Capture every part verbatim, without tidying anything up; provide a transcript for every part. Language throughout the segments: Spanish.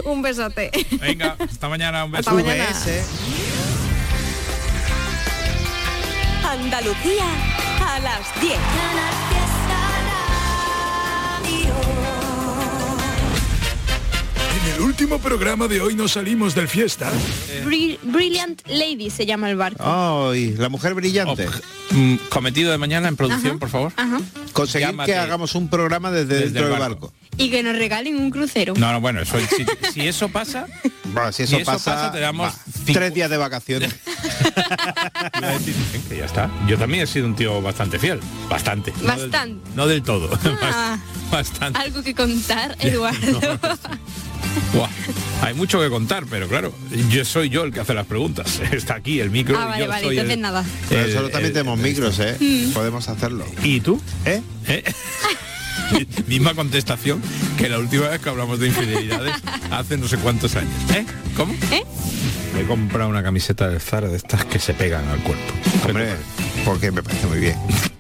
Un besote. Venga, hasta mañana, un beso. Hasta mañana. Andalucía a las diez. En el último programa de hoy nos salimos del fiesta. Bri- Brilliant Lady se llama el barco. Ay, la mujer brillante. Oh, mm, cometido de mañana en producción, Ajá. por favor. Ajá. Conseguir Llámate. que hagamos un programa desde, Desde dentro el del barco. barco. Y que nos regalen un crucero. No, no, bueno, eso, si, si eso pasa, Bueno, si eso, si eso pasa, pasa, te damos va, cinco- tres días de vacaciones. iba a decir, que ya está. Yo también he sido un tío bastante fiel. Bastante. No del- Bastante. No del, todo. Ah. Bastante. Algo que contar, Eduardo. Buah, hay mucho que contar, pero claro, yo soy yo el que hace las preguntas. Está aquí el micro. Ah, y vale, yo vale, soy entonces el- nada. Pero el- nosotros también el- tenemos el- micros, ¿eh? Mm. Podemos hacerlo. ¿Y tú? ¿Eh? ¿Eh? Misma contestación que la última vez que hablamos de infidelidades hace no sé cuántos años. ¿Eh? ¿Cómo? ¿Eh? Me he comprado una camiseta del Zara de estas que se pegan al cuerpo. Hombre, porque me parece muy bien.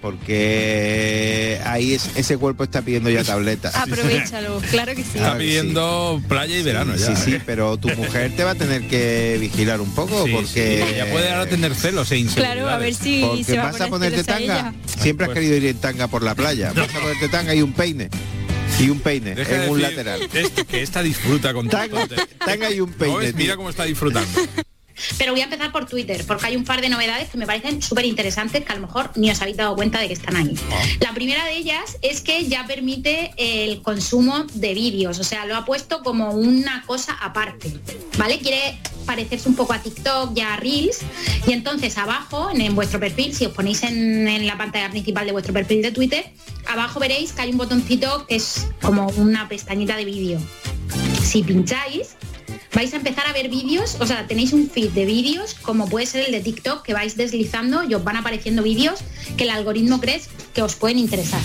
Porque ahí es, ese cuerpo está pidiendo ya tabletas. Aprovechalo, claro que sí. Está Ah, pidiendo playa y verano Sí, ya. sí, ¿eh? pero tu mujer te va a tener que vigilar un poco Sí, porque sí, ya puede ahora tener celos e inseguridades. Claro, a ver si porque se va vas a a poner ponerte celos a tanga. ella. Siempre has Pues- querido ir en tanga por la playa. Vas a ponerte tanga y un peine. Y un peine Deja en de un decir lateral. este- que esta disfruta con Tanga, tanto. tanga y un ¿No peine. ves? Mira tío. cómo está disfrutando. Pero voy a empezar por Twitter, porque hay un par de novedades que me parecen súper interesantes que a lo mejor ni os habéis dado cuenta de que están ahí. La primera de ellas es que ya permite el consumo de vídeos, o sea, lo ha puesto como una cosa aparte, ¿vale? Quiere parecerse un poco a TikTok y a Reels, y entonces abajo, en, en vuestro perfil, si os ponéis en, en la pantalla principal de vuestro perfil de Twitter, abajo veréis que hay un botoncito que es como una pestañita de vídeo. Si pincháis, vais a empezar a ver vídeos, o sea, tenéis un feed de vídeos como puede ser el de TikTok, que vais deslizando y os van apareciendo vídeos que el algoritmo cree que os pueden interesar.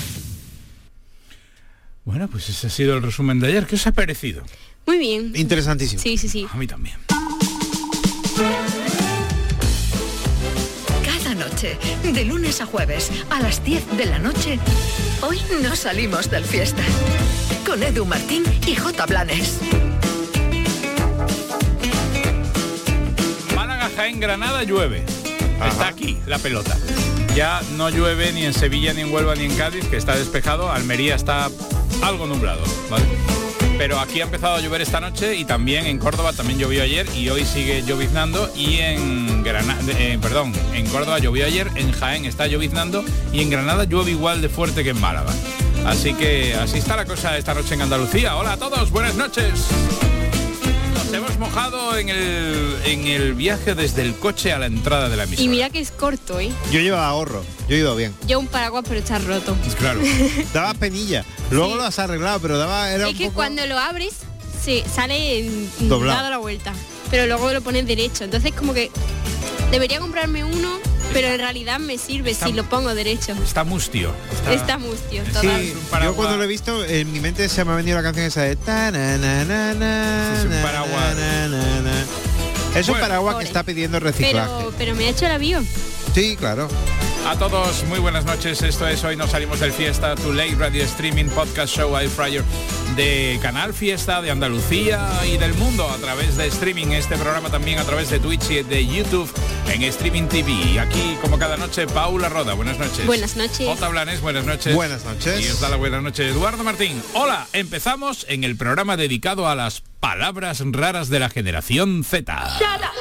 Bueno, pues ese ha sido el resumen de ayer. ¿Qué os ha parecido? Muy bien. Interesantísimo. Sí, sí, sí. A mí también. Cada noche, de lunes a jueves, a las diez de la noche, hoy no salimos del fiesta. Con Edu Martín y J. Blanes. Málaga, Jaén, Granada, llueve. Ajá. Está aquí la pelota. Ya no llueve ni en Sevilla, ni en Huelva, ni en Cádiz, que está despejado. Almería está algo nublado, ¿vale? Pero aquí ha empezado a llover esta noche y también en Córdoba también llovió ayer y hoy sigue lloviznando y en Granada, eh, perdón, en Córdoba llovió ayer, en Jaén está lloviznando y en Granada llueve igual de fuerte que en Málaga. Así que así está la cosa esta noche en Andalucía. Hola a todos, buenas noches. Nos hemos mojado en el, en el viaje desde el coche a la entrada de la emisora. Y mira que es corto, ¿eh? Yo llevaba ahorro, yo iba bien. Yo un paraguas pero está roto. Pues claro. Daba penilla. Luego Sí. lo has arreglado, pero daba era Es un que poco... cuando lo abres, se sale mm, Doblado. dado la vuelta. Pero luego lo pones derecho. Entonces como que debería comprarme uno, pero en realidad me sirve Está- si lo pongo derecho. Está mustio. Está mustio, Sí, total. es un Yo paraguas. cuando lo he visto, en mi mente se me ha venido la canción esa de... ta, na, na, na, na, Sí, es un na, paraguas. na, na, na. Es un Bueno. paraguas que Pobre. está pidiendo reciclaje. Pero, pero me ha hecho el avión. Sí, claro. A todos, muy buenas noches. Esto es Hoy Nos Salimos del Fiesta, Tu Late Radio Streaming Podcast Show Air Fryer de Canal Fiesta de Andalucía y del mundo a través de streaming. Este programa también a través de Twitch y de YouTube en Streaming T V. Y aquí, como cada noche, Paula Roda. Buenas noches. Buenas noches. J. Blanes, buenas noches. Buenas noches. Y os da la buena noche Eduardo Martín. Hola, empezamos en el programa dedicado a las palabras raras de la generación Z.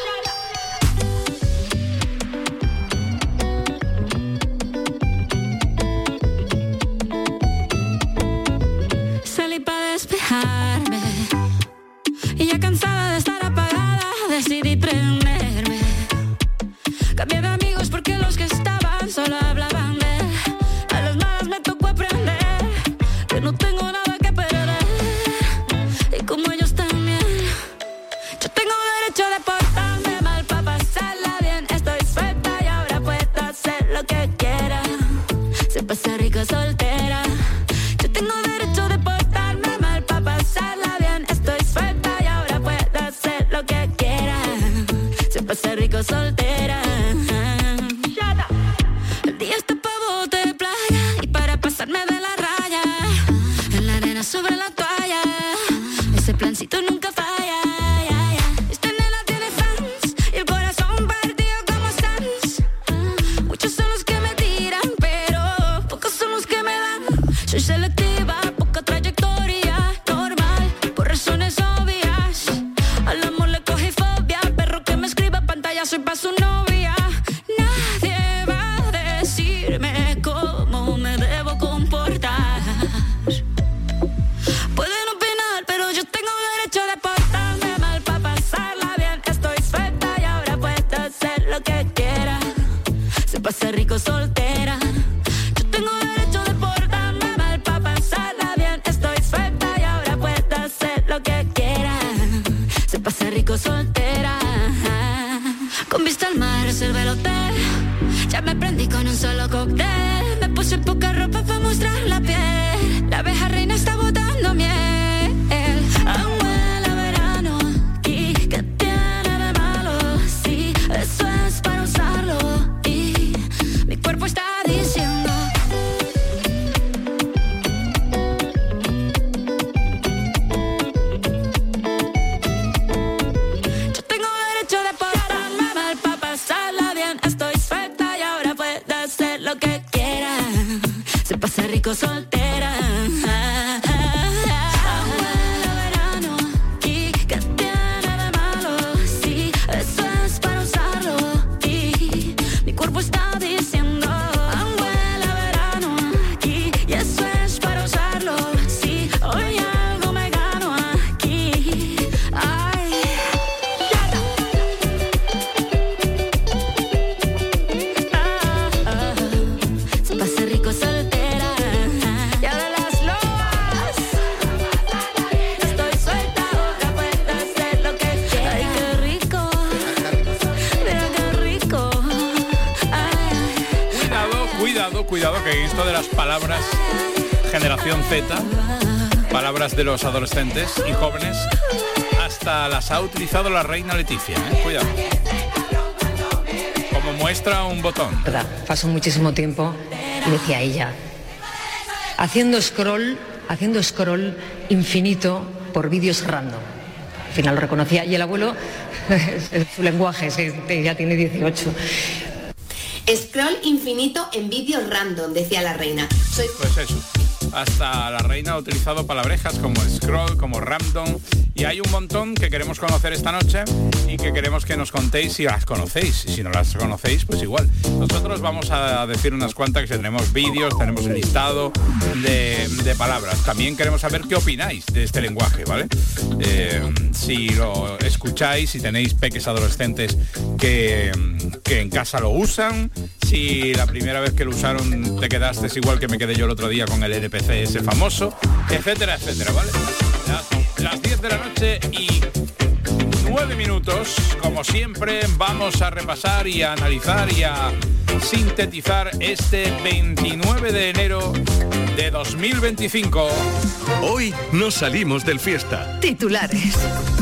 Salí para despejarme y ya cansada de estar apagada decidí prenderme. Cambié de amigos porque los que estaban solo hablaban de él. A las malas me tocó aprender que no tengo nada que perder y como ellos también. Yo tengo derecho de portarme mal para pasarla bien. Estoy suelta y ahora puedo hacer lo que quiera. Se pasa rico soltera. Yo tengo derecho de portarme mal para pasarla bien. Estoy suelta y ahora puedo hacer lo que quiera. Se pasa rico soltera. El día está pa' bote de playa y para pasarme de la raya. En la arena sobre la toalla. Ese plancito nunca falla. rico soltera. Yo tengo derecho de portarme mal pa' pasarla bien. Estoy suelta y ahora puedo hacer lo que quiera. Se pasa rico soltera. Con vista al mar reservé el hotel. Ya me prendí con un solo cóctel. Me puse poca ropa para mostrar la piel. La abeja reina está botando miel. Aún huele a verano. ¿Y qué tiene de malo? Sí, eso es para usarlo. Y mi cuerpo está diciendo: yo tengo derecho de portarme mal pa' pasarla bien. Estoy suelta y ahora puedo hacer lo que quiera. Se pasa rico soltera. Cuidado que esto de las palabras generación Z, palabras de los adolescentes y jóvenes, hasta las ha utilizado la reina Leticia, ¿eh? Cuidado. Como muestra un botón. ¿Verdad? Pasó muchísimo tiempo, decía ella, haciendo scroll, haciendo scroll infinito por vídeos random. Al final lo reconocía y el abuelo, su lenguaje, ya tiene dieciocho. Scroll infinito en vídeos random, decía la reina. Soy... Pues eso. Hasta la reina ha utilizado palabrejas como scroll, como random, y hay un montón que queremos conocer esta noche y que queremos que nos contéis si las conocéis. Y si no las conocéis, pues igual. Nosotros vamos a decir unas cuantas, que tenemos vídeos, tenemos el listado de, de palabras. También queremos saber qué opináis de este lenguaje, ¿vale? Eh, si lo escucháis, si tenéis peques adolescentes que, que en casa lo usan, si la primera vez que lo usaron te quedaste igual que me quedé yo el otro día con el N P C ese famoso, etcétera, etcétera, ¿vale? Las, las diez de la noche y nueve minutos, como siempre, vamos a repasar y a analizar y a sintetizar este veintinueve de enero de dos mil veinticinco. Hoy nos salimos del fiesta. Titulares.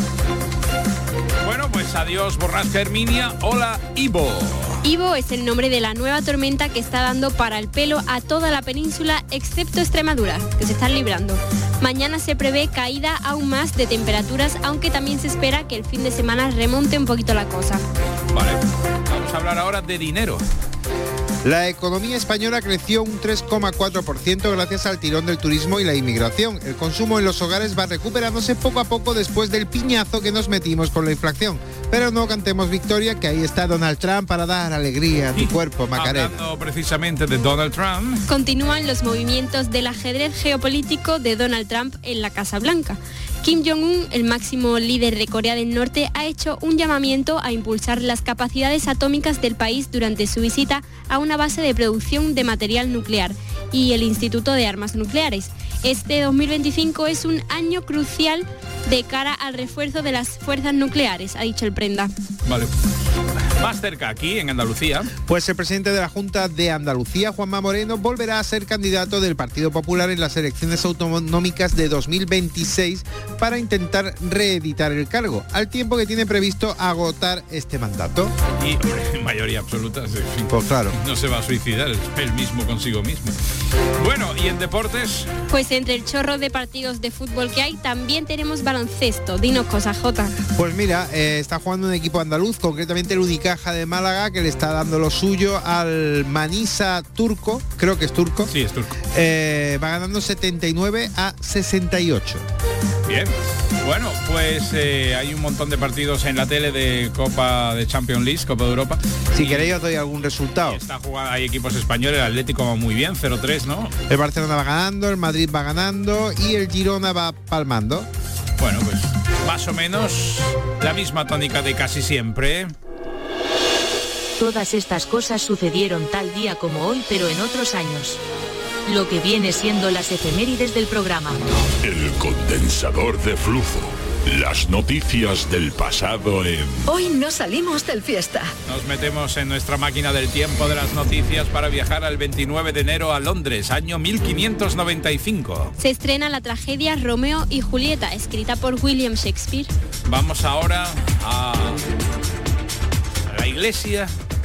Bueno, pues adiós Borrasca Herminia, hola Ivo. Ivo es el nombre de la nueva tormenta que está dando para el pelo a toda la península excepto Extremadura, que se están librando. Mañana se prevé caída aún más de temperaturas, aunque también se espera que el fin de semana remonte un poquito la cosa. Vale, vamos a hablar ahora de dinero. La economía española creció un tres coma cuatro por ciento gracias al tirón del turismo y la inmigración. El consumo en los hogares va recuperándose poco a poco después del piñazo que nos metimos con la inflación. Pero no cantemos victoria, que ahí está Donald Trump para dar alegría a tu y cuerpo, Macarena. Hablando precisamente de Donald Trump. Continúan los movimientos del ajedrez geopolítico de Donald Trump en la Casa Blanca. Kim Jong-un, el máximo líder de Corea del Norte, ha hecho un llamamiento a impulsar las capacidades atómicas del país durante su visita a una base de producción de material nuclear y el Instituto de Armas Nucleares. Este dos mil veinticinco es un año crucial de cara al refuerzo de las fuerzas nucleares, ha dicho el Prenda. Vale. Más cerca, aquí en Andalucía. Pues el presidente de la Junta de Andalucía, Juanma Moreno, volverá a ser candidato del Partido Popular en las elecciones autonómicas de dos mil veintiséis para intentar reeditar el cargo, al tiempo que tiene previsto agotar este mandato. Y, hombre, en mayoría absoluta, en fin, pues claro. No se va a suicidar él mismo consigo mismo. Bueno, ¿y en deportes? Pues entre el chorro de partidos de fútbol que hay, también tenemos baloncesto. Dinos cosas, Jota. Pues mira, eh, está jugando un equipo andaluz, concretamente el Unicaja de Málaga, que le está dando lo suyo al Manisa turco, creo que es turco. Sí, es turco. Eh, va ganando setenta y nueve a sesenta y ocho. Bien. Bueno, pues eh, hay un montón de partidos en la tele de Copa de Champions League, Copa de Europa. Si y, queréis os doy algún resultado. Está jugando, hay equipos españoles, el Atlético va muy bien, cero tres, ¿no? El Barcelona va ganando, el Madrid va ganando y el Girona va palmando. Bueno, pues más o menos la misma tónica de casi siempre. Todas estas cosas sucedieron tal día como hoy, pero en otros años. Lo que viene siendo las efemérides del programa. El condensador de flujo. Las noticias del pasado en... Hoy no salimos del fiesta. Nos metemos en nuestra máquina del tiempo de las noticias para viajar al veintinueve de enero a Londres, año mil quinientos noventa y cinco. Se estrena la tragedia Romeo y Julieta, escrita por William Shakespeare. Vamos ahora a la iglesia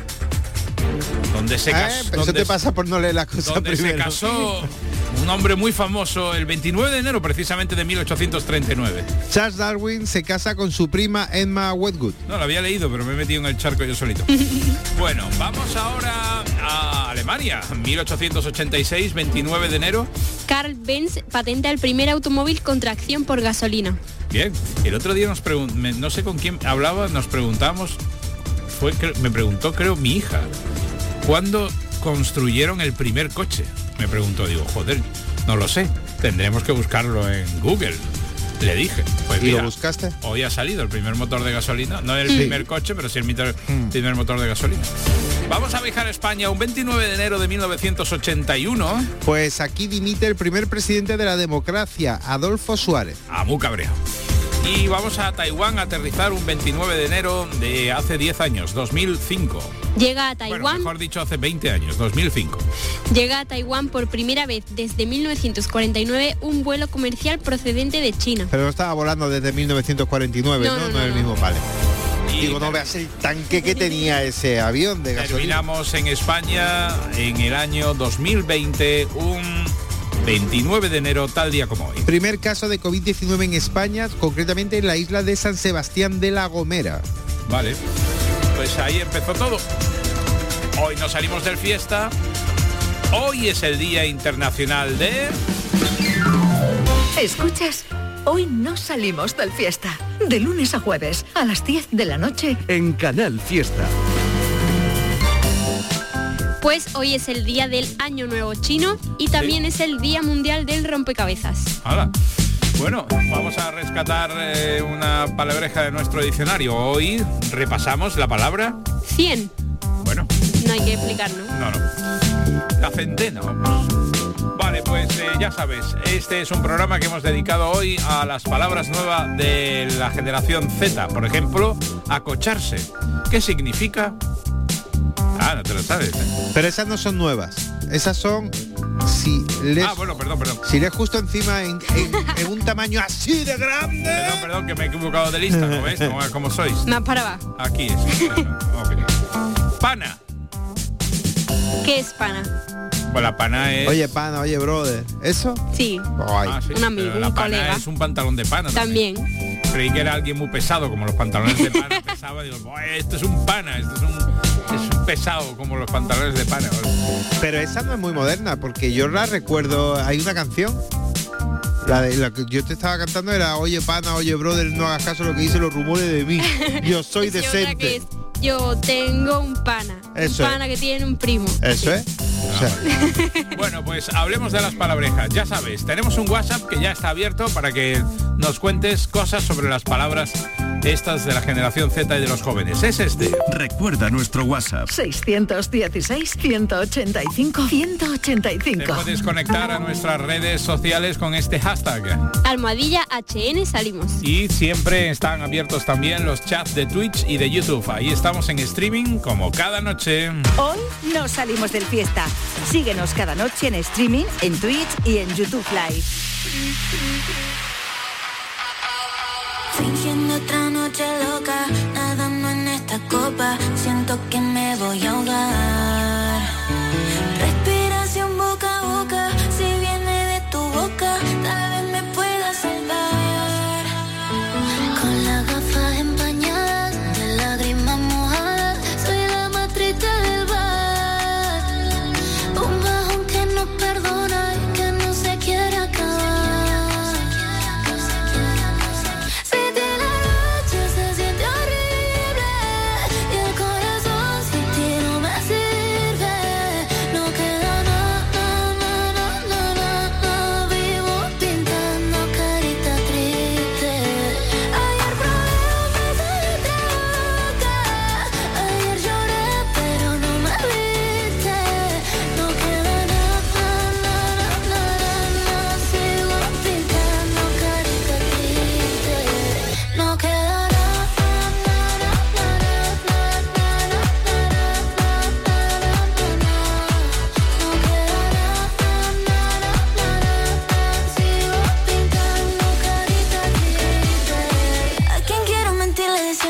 donde se casó. Eh, pero eso te pasa por no leer la cosa donde primero. se casó un hombre muy famoso el veintinueve de enero precisamente de mil ochocientos treinta y nueve. Charles Darwin se casa con su prima Emma Wedgwood. No, lo había leído, pero me he metido en el charco yo solito. Bueno, vamos ahora a Alemania, mil ochocientos ochenta y seis, veintinueve de enero. Carl Benz patenta el primer automóvil con tracción por gasolina. Bien, el otro día nos preguntamos, no sé con quién hablaba, nos preguntamos, fue me preguntó creo mi hija, ¿cuándo construyeron el primer coche? Me preguntó, digo, joder, no lo sé, tendremos que buscarlo en Google. Le dije, pues ¿y mira, lo buscaste? Hoy ha salido el primer motor de gasolina, no el Sí. primer coche, pero sí el mitor- Mm. primer motor de gasolina. Vamos a viajar a España un veintinueve de enero de mil novecientos ochenta y uno. Pues aquí dimite el primer presidente de la democracia, Adolfo Suárez. A muy cabreado. Y vamos a Taiwán a aterrizar un veintinueve de enero de hace diez años, dos mil cinco. Llega a Bueno, Taiwán, mejor dicho, hace veinte años, dos mil cinco. llega a Taiwán por primera vez desde mil novecientos cuarenta y nueve un vuelo comercial procedente de China. Pero no estaba volando desde mil novecientos cuarenta y nueve, No, ¿no? no, No, no, es el no. mismo, vale. Y Digo, no veas el tanque que tenía ese avión de gasolina. terminamos en España en el año dos mil veinte, un veintinueve de enero, tal día como hoy. Primer caso de COVID diecinueve en España, concretamente en la isla de San Sebastián de la Gomera. Vale, pues ahí empezó todo. Hoy nos salimos del fiesta. Hoy es el Día Internacional de... ¿Escuchas? Hoy no salimos del fiesta. De lunes a jueves, a las diez de la noche. En Canal Fiesta. Pues hoy es el día del Año Nuevo Chino y también es el Día Mundial del Rompecabezas. Hala. Bueno, vamos a rescatar eh, una palabreja de nuestro diccionario. Hoy repasamos la palabra... cien. Bueno, No hay que explicar, ¿no? no, no. La centena, vamos. Vale, pues eh, ya sabes, este es un programa que hemos dedicado hoy a las palabras nuevas de la generación Z. Por ejemplo, acocharse. ¿Qué significa? Ah, no te lo sabes, ¿eh? Pero esas no son nuevas. Esas son... Si lees, Ah, bueno, perdón, perdón. si lees justo encima en, en- en un tamaño así de grande... Perdón, perdón, que me he equivocado de lista, ¿no ves? ¿Cómo, cómo sois? Más para abajo. Aquí es. Ok. Pana. ¿Qué es pana? Pues la pana es... Oye, pana, oye, brother. ¿Eso? Sí, Ay. Ah, sí, un amigo, pero la un pana colega. es un pantalón de pana también. también. Creí que era alguien muy pesado, como los pantalones de pana pesado. Digo, "Buah, esto es un pana, esto es un, es un pesado, como los pantalones de pana". Pero esa no es muy moderna, porque yo la recuerdo... Hay una canción... La, de, la que yo te estaba cantando era oye pana, oye brother, no hagas caso a lo que dicen los rumores de mí. Yo soy Y otra que decente. es, yo tengo un pana. Eso un es. pana que tiene un primo. Eso es. O sea, Bueno, pues hablemos de las palabrejas. Ya sabes, tenemos un WhatsApp que ya está abierto para que nos cuentes cosas sobre las palabras estas de la generación Z y de los jóvenes. Es este. Recuerda nuestro WhatsApp. seiscientos dieciséis, ciento ochenta y cinco, ciento ochenta y Te cinco. puedes conectar a nuestras redes sociales con este hashtag. Almohadilla H N salimos. Y siempre están abiertos también los chats de Twitch y de YouTube. Ahí estamos en streaming como cada noche. Hoy no salimos del fiesta. Síguenos cada noche en streaming, en Twitch y en YouTube Live. Fingiendo otra noche loca, nadando en esta copa, siento que me voy a ahogar. Respiración boca a boca, si viene de tu boca, tal vez me pueda salvar. Con las gafas empañadas, de lágrimas mojadas, soy la más triste del bar. Un bajón que no perdona y que no se quiere acabar. Vivo pintando carita triste. Ayer probé un beso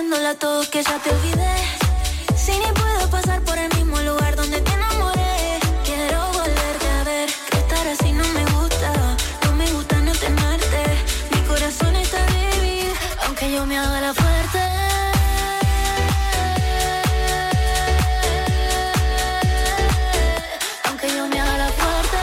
diciéndole a todos que ya te olvidé. Si ni puedo pasar por el mismo lugar donde te enamoré. Quiero volverte a ver, que estar así no me gusta. No me gusta no tenerte. Mi corazón está débil, aunque yo me haga la fuerte. Aunque yo me haga la fuerte.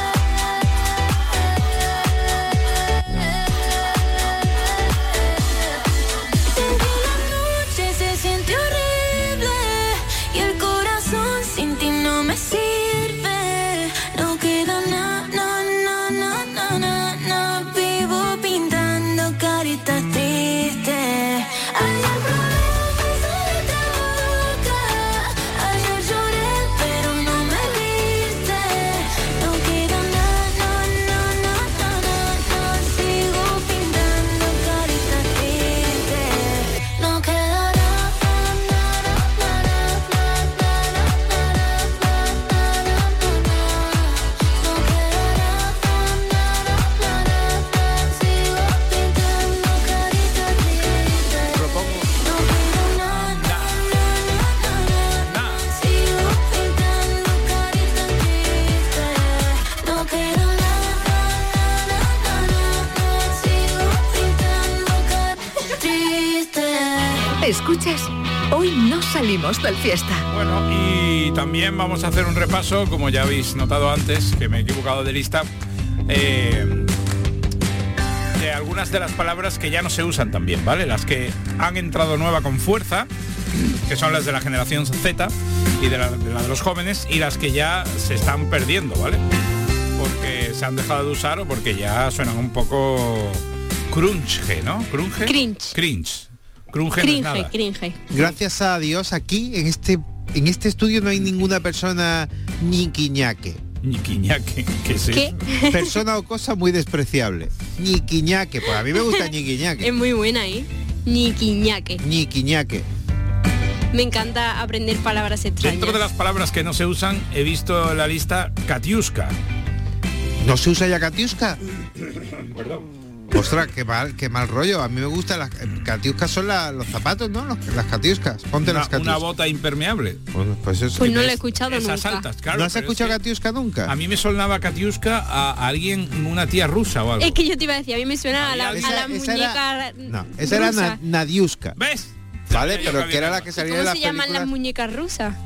Sin ti la noche se siente horrible y el corazón sin ti no me sirve. No queda nada, no, no, no, no, no, no. Vivo pintando caritas tristes. Ayer probé besarte la boca. Ayer lloré pero no me viste. No queda nada, no, no, no, no, no, no. Sigo pintando caritas tristes. No queda Escuchas, hoy no salimos del fiesta. Bueno, y también vamos a hacer un repaso, como ya habéis notado antes, que me he equivocado de lista, eh, de algunas de las palabras que ya no se usan también, ¿vale? Las que han entrado nueva con fuerza, que son las de la generación Z y de la de, la de los jóvenes, y las que ya se están perdiendo, ¿vale? Porque se han dejado de usar o porque ya suenan un poco crunge, ¿no? ¿Crunge? Cringe. Cringe. Crunge no es nada. Cringe. Gracias a Dios aquí en este en este estudio no hay ninguna persona ñiquiñaque. Ñiquiñaque, ¿qué es ¿Qué? eso? Persona o cosa muy despreciable. Ñiquiñaque, pues a mí me gusta ñiquiñaque. Es muy buena, ¿eh? Ñiquiñaque. Ñiquiñaque. Me encanta aprender palabras extrañas. Dentro de las palabras que no se usan, he visto en la lista Katiuska. ¿No se usa ya Katiuska? Perdón. Ostras, qué mal, qué mal rollo. A mí me gustan las Katiuskas, son la- los zapatos, ¿no? Los- las Katiuskas. Ponte Una, las Katiuskas. una bota impermeable. Bueno, pues eso. Pues no lo he escuchado Esas nunca. altas, claro. ¿No has pero escuchado es que Katiuska nunca? A mí me sonaba Katiuska a, a alguien, una tía rusa o algo. Es que yo te iba a decir, a mí me suena a la, a Esa- la esa muñeca era- No, esa era rusa. Na- Nadiuska. ¿Ves? Vale, Yo pero sabía que era que la no. que salía ¿Cómo de las se llaman las películas. muñecas rusas?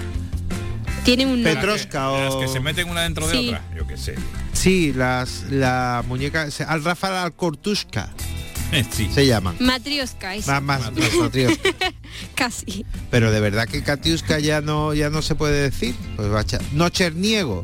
Tienen un nombre. Petroska Las o... que se meten una dentro de Sí. otra, yo qué sé. Sí, las la muñeca se- al Rafael Alcortuska Sí. se llaman. Matrioska, es Más, más, más Matrioska. casi. Pero de verdad que Katiuska ya no ya no se puede decir. Pues bacha. Nocherniego.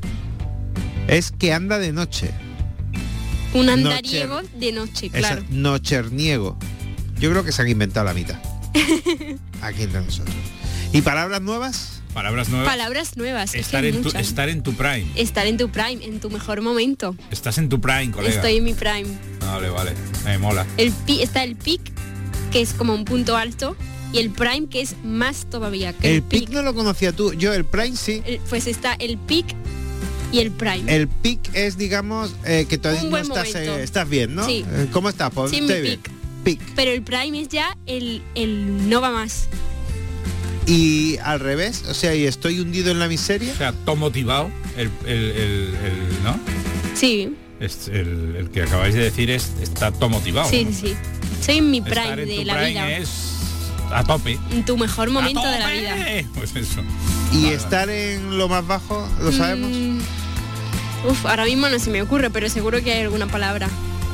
Es que anda de noche. Un Noche- andariego de noche, claro. Esa- nocherniego. Yo creo que se han inventado la mitad. Aquí entre nosotros. ¿Y palabras nuevas? Palabras nuevas. Palabras nuevas. es que Estar hay en, tu, muchas. estar en tu prime. Estar en tu prime, en tu mejor momento. Estás en tu prime, colega. Estoy en mi prime. Vale, vale. Me mola. El pi- está el peak, que es como un punto alto, y el prime, que es más todavía que el, El pic no lo conocía tú. Yo el prime sí. El- pues está el peak y el prime. El pic es, digamos, eh, que todavía Un no buen estás, momento. eh, estás bien, ¿no? Sí. Eh, ¿Cómo estás? Pues, Sí, estoy mi bien. pic. Pic. Pero el prime es ya el, el no va más. Y al revés, o sea, y estoy hundido en la miseria. O sea, todo motivado. El, el, el, el- ¿no? Sí, Es el, el que acabáis de decir es está todo motivado. sí, ¿no? sí, sí. Soy en mi Estar prime en de tu la prime vida. es a tope. En tu mejor momento ¡A de la tope! vida. Pues eso. Y Vale, estar en lo más bajo, ¿lo sabemos? Mm, uf, ahora mismo no se me ocurre, pero seguro que hay alguna palabra.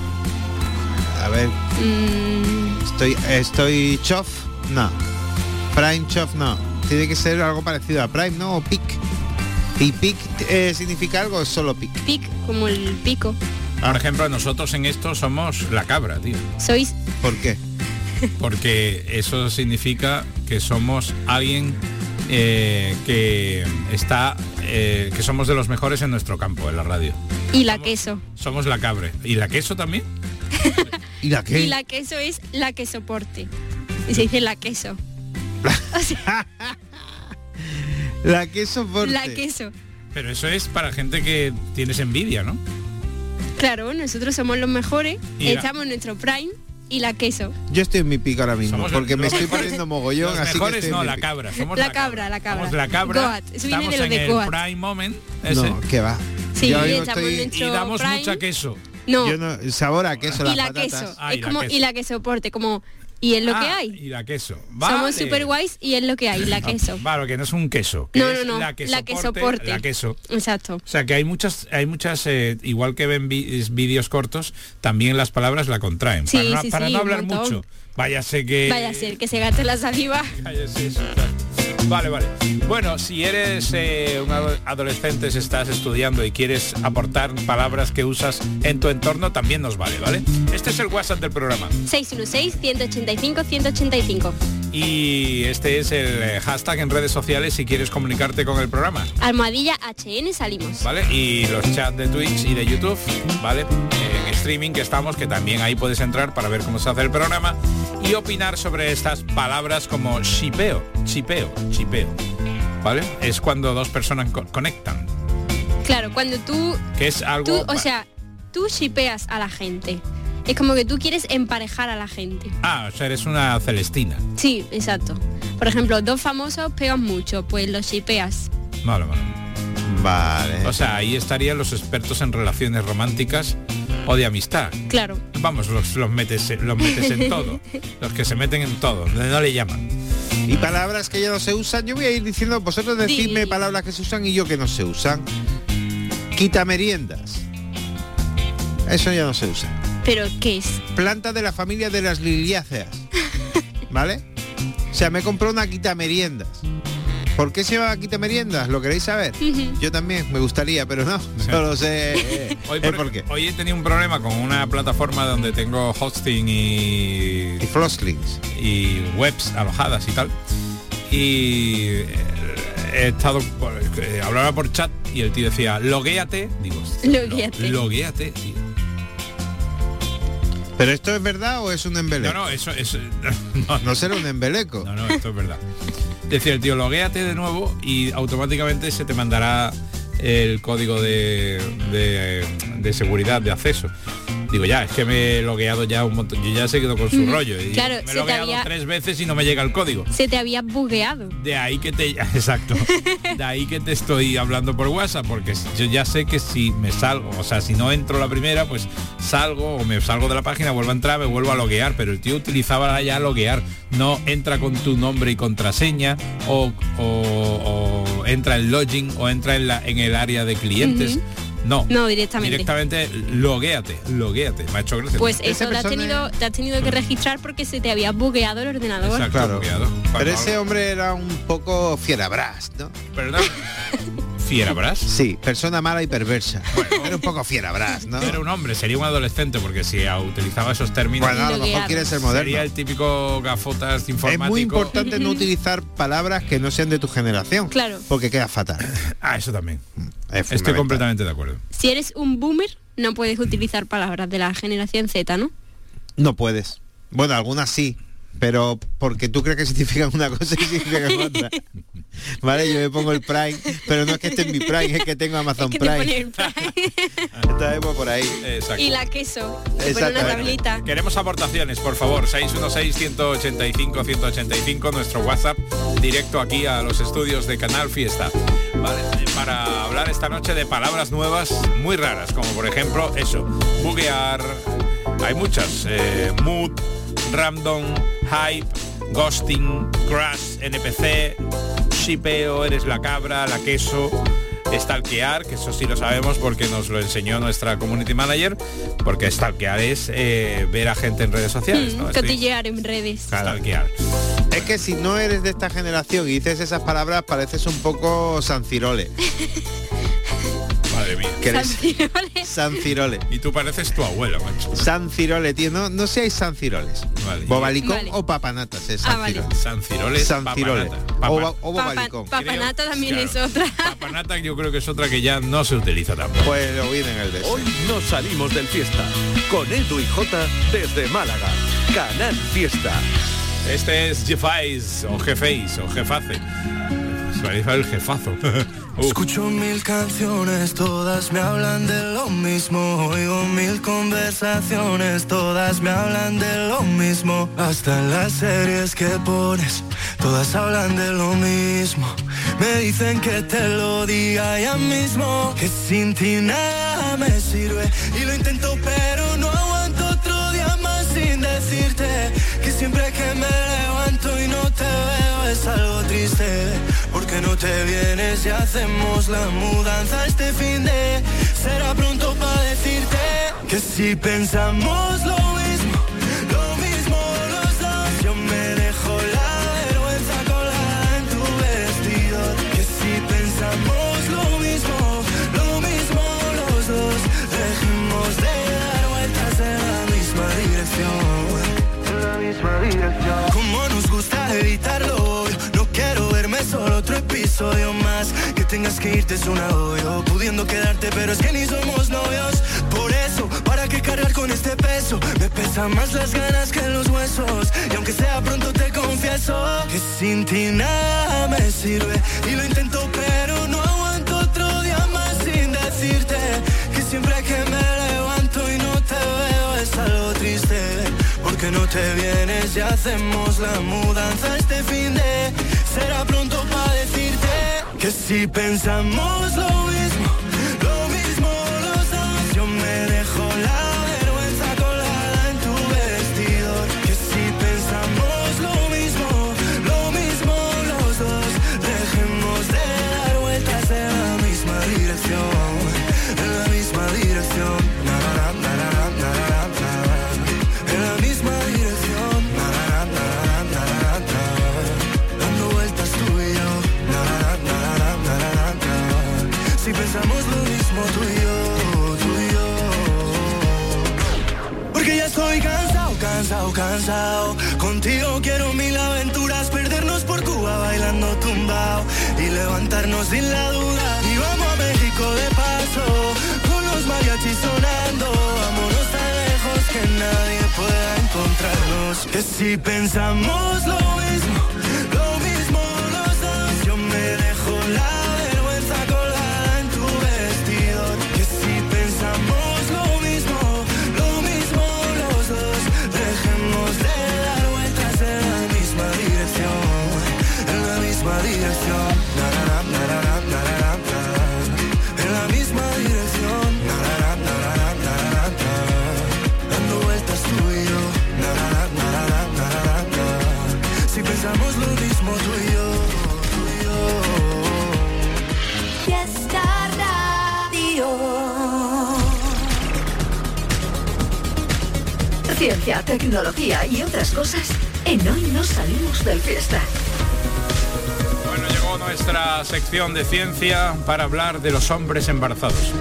A ver, Mm, estoy estoy chof, no. Prime chof, no. Tiene que ser algo parecido a prime, ¿no? O pic. ¿Y pic eh, significa algo o es solo pic? pic, como el pico. Por ejemplo, nosotros en esto somos la cabra, tío. Sois ¿Por qué? Porque eso significa que somos alguien eh, que está, eh, que somos de los mejores en nuestro campo, en la radio. y la queso. Somos la cabra. ¿Y la queso también? ¿Y la qué? Y la queso es la que soporte. Y se dice la queso. O sea, La que soporte. la queso. Pero eso es para gente que tienes envidia, ¿no? Claro, nosotros somos los mejores, Y la- estamos en nuestro prime y la queso. Yo estoy en mi pico ahora mismo, Somos porque el- me los estoy mejores- poniendo mogollón, Los así que mejores estoy en no, mi la pico. cabra. Somos La la cabra, la cabra. Somos la cabra. Goat, eso viene Estamos de lo en de el Goat. prime moment. Ese, No, qué va. Sí, Yo ahora mismo estamos estoy- en y damos Prime. mucha queso. No, Yo no, sabor a queso, las y la patatas. queso. Ah, y es la como queso. y la que soporte, como y es lo Ah, que hay. Y la queso. Somos Vale. super guays y es lo que hay, la queso. Vale, que no es un queso. Que No, es no, no, La que la que soporte, soporte. La queso. Exacto. O sea que hay muchas, hay muchas, eh, igual que ven vi- vídeos cortos, también las palabras la contraen. Sí, para no, sí, para sí, no un hablar montón. mucho. Váyase que. Vaya a ser que se gaste la saliva. Cállese eso, claro. Vale, vale. Bueno, si eres eh, un ado- adolescente, si estás estudiando y quieres aportar palabras que usas en tu entorno, también nos vale, ¿vale? Este es el WhatsApp del programa. seis uno seis, uno ocho cinco, uno ocho cinco. Y este es el eh, hashtag en redes sociales si quieres comunicarte con el programa. Almohadilla H N salimos. ¿Vale? Y los chats de Twitch y de YouTube, ¿vale? En streaming que estamos, que también ahí puedes entrar para ver cómo se hace el programa y opinar sobre estas palabras como shipeo, chipeo, chipeo, ¿vale? Es cuando dos personas co- conectan, Claro, cuando tú, que es algo... tú, o sea, tú shipeas a la gente. Es como que tú quieres emparejar a la gente. Ah, o sea, eres una Celestina. Sí, exacto. Por ejemplo, dos famosos pegan mucho, pues los shipeas. Vale, vale. Vale. O sea, ahí estarían los expertos en relaciones románticas o de amistad. Claro. Vamos, los, los, metes, los metes en todo. Los que se meten en todo, donde no le llaman. Y palabras que ya no se usan, yo voy a ir diciendo, vosotros decidme Di. palabras que se usan y yo que no se usan. Quita meriendas. Eso ya no se usa. ¿Pero qué es? Planta de la familia de las liliáceas. ¿Vale? O sea, me compró una quita meriendas. ¿Por qué se llama quita meriendas? ¿Lo queréis saber? Ujú. Yo también, me gustaría, pero no. No lo sé. eh, Hoy, el por, por qué. hoy he tenido un problema con una plataforma donde tengo hosting y, Y Flosklings. y webs alojadas y tal. Y eh, he estado por, eh, hablaba por chat y el tío decía, loguéate. Digo, Loguéate. "Lo- loguéate, tío". ¿Pero esto es verdad o es un No, embeleco? no, eso es. No, No será un embeleco. no, no, esto es verdad. Decía el tío, loguéate de nuevo y automáticamente se te mandará el código de, de, de seguridad de acceso. Digo, ya, es que me he logueado ya un montón. Yo ya se quedó con su Ujú. rollo. Y Claro, me se he te logueado había- tres veces y no me llega el código. Se te había bugueado. De ahí que te... Exacto. De ahí que te estoy hablando por WhatsApp, porque yo ya sé que si me salgo, o sea, si no entro la primera, pues salgo o me salgo de la página, vuelvo a entrar, me vuelvo a loguear, pero el tío utilizaba ya loguear. No entra con tu nombre y contraseña, o, o- o entra en login, o entra en, la, en el área de clientes. Ujú. No. No, directamente. Directamente loguéate, loguéate. Me ha hecho gracia. Pues Esa eso te has, persona- tenido, te has tenido que registrar porque se te había bugueado el ordenador. Exacto, Claro. logueado. Cuando Pero ese hablo- hombre era un poco fierabras, ¿no? Perdón. ¿Fierabras? Sí, persona mala y perversa. Era un poco fierabras, ¿no? No era un hombre, sería un adolescente, porque si utilizaba esos términos, Bueno, a lo mejor Logueado. quiere ser moderno. sería el típico gafotas Es informático. muy importante no utilizar palabras que no sean de tu generación. Claro. Porque queda fatal. Ah, eso también. Es Estoy fundamental. completamente de acuerdo. Si eres un boomer, no puedes utilizar palabras de la generación Z, ¿no? No puedes. Bueno, algunas sí. Pero porque tú crees que significan una cosa y significan otra. Vale, yo me pongo el Prime, pero no es que esté en mi Prime, es que tengo Amazon Es que te Prime. pone el Prime. Entonces, pues, por ahí. Exacto. Y la queso. Te pone una Exactamente. tablita. Queremos aportaciones, por favor. seis uno seis, uno ocho cinco, uno ocho cinco, nuestro WhatsApp directo aquí a los estudios de Canal Fiesta. Vale, para hablar esta noche de palabras nuevas muy raras, como por ejemplo eso, buguear. Hay muchas. Eh, mood, random, hype, ghosting, crush, N P C, shipeo, eres la cabra, la queso, stalkear, que eso sí lo sabemos porque nos lo enseñó nuestra community manager, porque stalkear es eh, ver a gente en redes sociales, Mm, ¿no? Estoy- cotillear en redes. Stalkear. Es que si no eres de esta generación y dices esas palabras, pareces un poco Sancirole. Madre mía. Que eres Sancirole. Sancirole. Y tú pareces tu abuela, macho. Sancirole, tío. No, no seáis Sanciroles. Vale. Bobalicón Vale. o papanatas es Ah, vale. Sancirole. Sanciroles, Sancirole. papanata. O, Papa- ba- o bobalicón. Papa- Papanata también Creo- es otra. Papanata yo creo que es otra que ya no se utiliza tampoco. Pues lo viene en el beso. Hoy nos salimos del fiesta con Edu y Jota desde Málaga. Canal Fiesta. Este es Jefais, o Jefeis, o Jeface. Se parece el jefazo. Uh. Escucho mil canciones, todas me hablan de lo mismo. Oigo mil conversaciones, todas me hablan de lo mismo. Hasta en las series que pones, todas hablan de lo mismo. Me dicen que te lo diga ya mismo, que sin ti nada me sirve. Y lo intento pero no aguanto otro día más sin decirte que siempre que me levanto y no te veo es algo triste. Porque no te vienes y hacemos la mudanza este fin de. Será pronto para decirte que si pensamos lo mismo, lo mismo los dos. Yo me dejo la vergüenza colgada en tu vestido. Que si pensamos lo mismo, lo mismo los dos. Dejemos de dar vueltas en la misma dirección, en la misma dirección. Como nos gusta evitarlo, no quiero verme solo otro episodio más. Que tengas que irte es un agobio, pudiendo quedarte pero es que ni somos novios. Por eso, ¿para qué cargar con este peso? Me pesan más las ganas que los huesos. Y aunque sea pronto te confieso que sin ti nada me sirve. Y lo intento pero no aguanto otro día más sin decirte que siempre que me levanto y no te veo es algo triste. Porque no te vienes y hacemos la mudanza este fin de. Será pronto para decirte que si pensamos lo mismo, lo mismo los dos. Yo me dejo la vergüenza colgada en tu vestido. Que si pensamos lo mismo, lo mismo los dos. Dejemos de dar vueltas en la misma dirección, en la misma dirección. Na, na, na, na, na, na, na, na. En la misma dirección. Na, na, na, na, na, na, na. Dando vueltas tú y yo. Na, na, na, na, na, na, na. Si pensamos lo mismo tú y yo, tú y yo. Porque ya estoy cansado, cansado, cansado. Contigo quiero mil aventuras, perdernos por Cuba bailando tumbao y levantarnos sin la duda. Y vamos a México de paso, con los mariachis sonando. Vámonos tan lejos que nadie pueda encontrarnos. Que si pensamos lo mismo, lo mismo los dos. Yo me dejo la vergüenza colgada en tu vestido. Que si pensamos lo mismo, lo mismo los dos. Dejemos de dar vueltas en la misma dirección, en la misma dirección. Na, na, na, na, na, na, na, na. En la misma dirección. Na, na, na, na, na, na, na, na. Dando vueltas tú y yo. Na, na, na, na, na, na, na, na. Si pensamos lo mismo tú y yo, tú y yo. Fiesta Radio. Ciencia, tecnología y otras cosas en Hoy No Salimos del Fiesta. Bueno, llegó nuestra sección de ciencia para hablar de los hombres embarazados.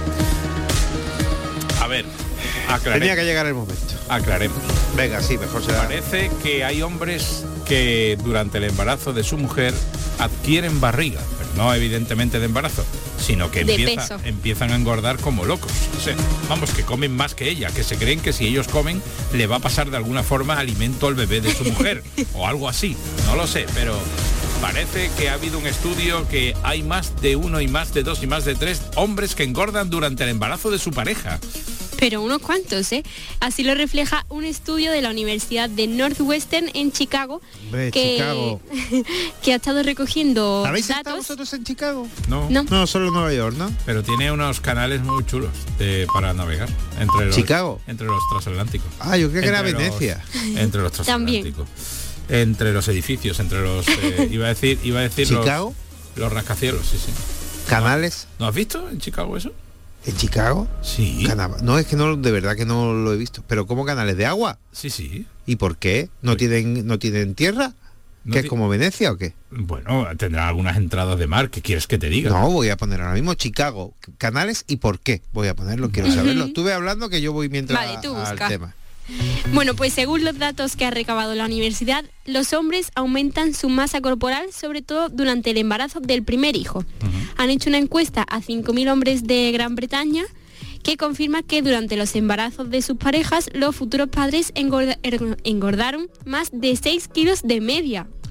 A ver, aclaremos. Tenía que llegar el momento. Aclaremos. Venga, sí, mejor será. Parece que hay hombres que durante el embarazo de su mujer adquieren barriga, pero no evidentemente de embarazo, sino que De empieza, peso. empiezan a engordar como locos. O sea, vamos, que comen más que ella, que se creen que si ellos comen le va a pasar de alguna forma alimento al bebé de su mujer o algo así. No lo sé, pero parece que ha habido un estudio que hay más de uno y más de dos y más de tres hombres que engordan durante el embarazo de su pareja. Pero unos cuantos, ¿eh? Así lo refleja un estudio de la Universidad de Northwestern en Chicago, Hombre, que, Chicago. que ha estado recogiendo ¿Habéis estado datos. vosotros en Chicago? No, No. No, solo en Nueva York, ¿no? pero tiene unos canales muy chulos de- para navegar entre los, Chicago. entre los transatlánticos. Ah, yo creo que era Entre los- Venecia. Entre los También. transatlánticos. Entre los edificios, entre los eh, iba a decir, iba a decir ¿Chicago? los, los rascacielos, sí, sí. Canales. ¿No has visto en Chicago eso? ¿En Chicago? Sí. Cana- No, es que no, de verdad que no lo he visto. ¿Pero cómo canales de agua? Sí, sí. ¿Y por qué? ¿No tienen no tienen tierra? No ¿Que es ti- como Venecia o qué? Bueno, tendrá algunas entradas de mar. ¿Qué quieres que te diga? No, voy a poner ahora mismo Chicago. Canales y por qué. Voy a ponerlo, quiero saberlo. Estuve hablando que yo voy mientras Vale, tú al busca. tema. Bueno, pues según los datos que ha recabado la universidad, los hombres aumentan su masa corporal, sobre todo durante el embarazo del primer hijo. Uh-huh. Han hecho una encuesta a cinco mil hombres de Gran Bretaña que confirma que durante los embarazos de sus parejas, los futuros padres engorda- er- engordaron más de seis kilos de media.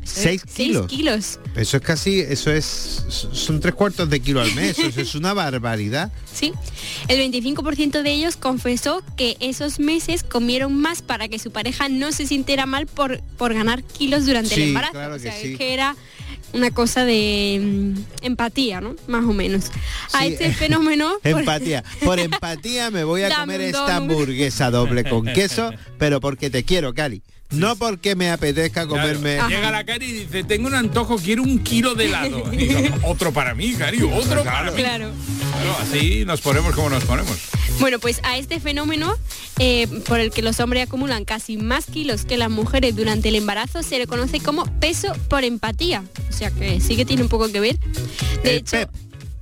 ¿Seis kilos? Seis kilos. Eso es casi, eso es, son tres cuartos de kilo al mes, eso es una barbaridad. Sí, el veinticinco por ciento de ellos confesó que esos meses comieron más para que su pareja no se sintiera mal por, por ganar kilos durante Sí, el embarazo. claro o que sea, sí. es que era una cosa de mm, empatía, ¿no? Más o menos. A Sí. este fenómeno... por- Empatía. Por empatía me voy a Dame comer un esta don. hamburguesa doble con queso, pero porque te quiero, Cari. No porque me apetezca comerme... Claro, llega la Cari y dice, tengo un antojo, quiero un kilo de helado. Y digo, otro para mí, Cari, otro para mí. Claro. Claro, así nos ponemos como nos ponemos. Bueno, pues a este fenómeno, eh, por el que los hombres acumulan casi más kilos que las mujeres durante el embarazo, se le conoce como peso por empatía. O sea que sí que tiene un poco que ver. De El hecho... P E P.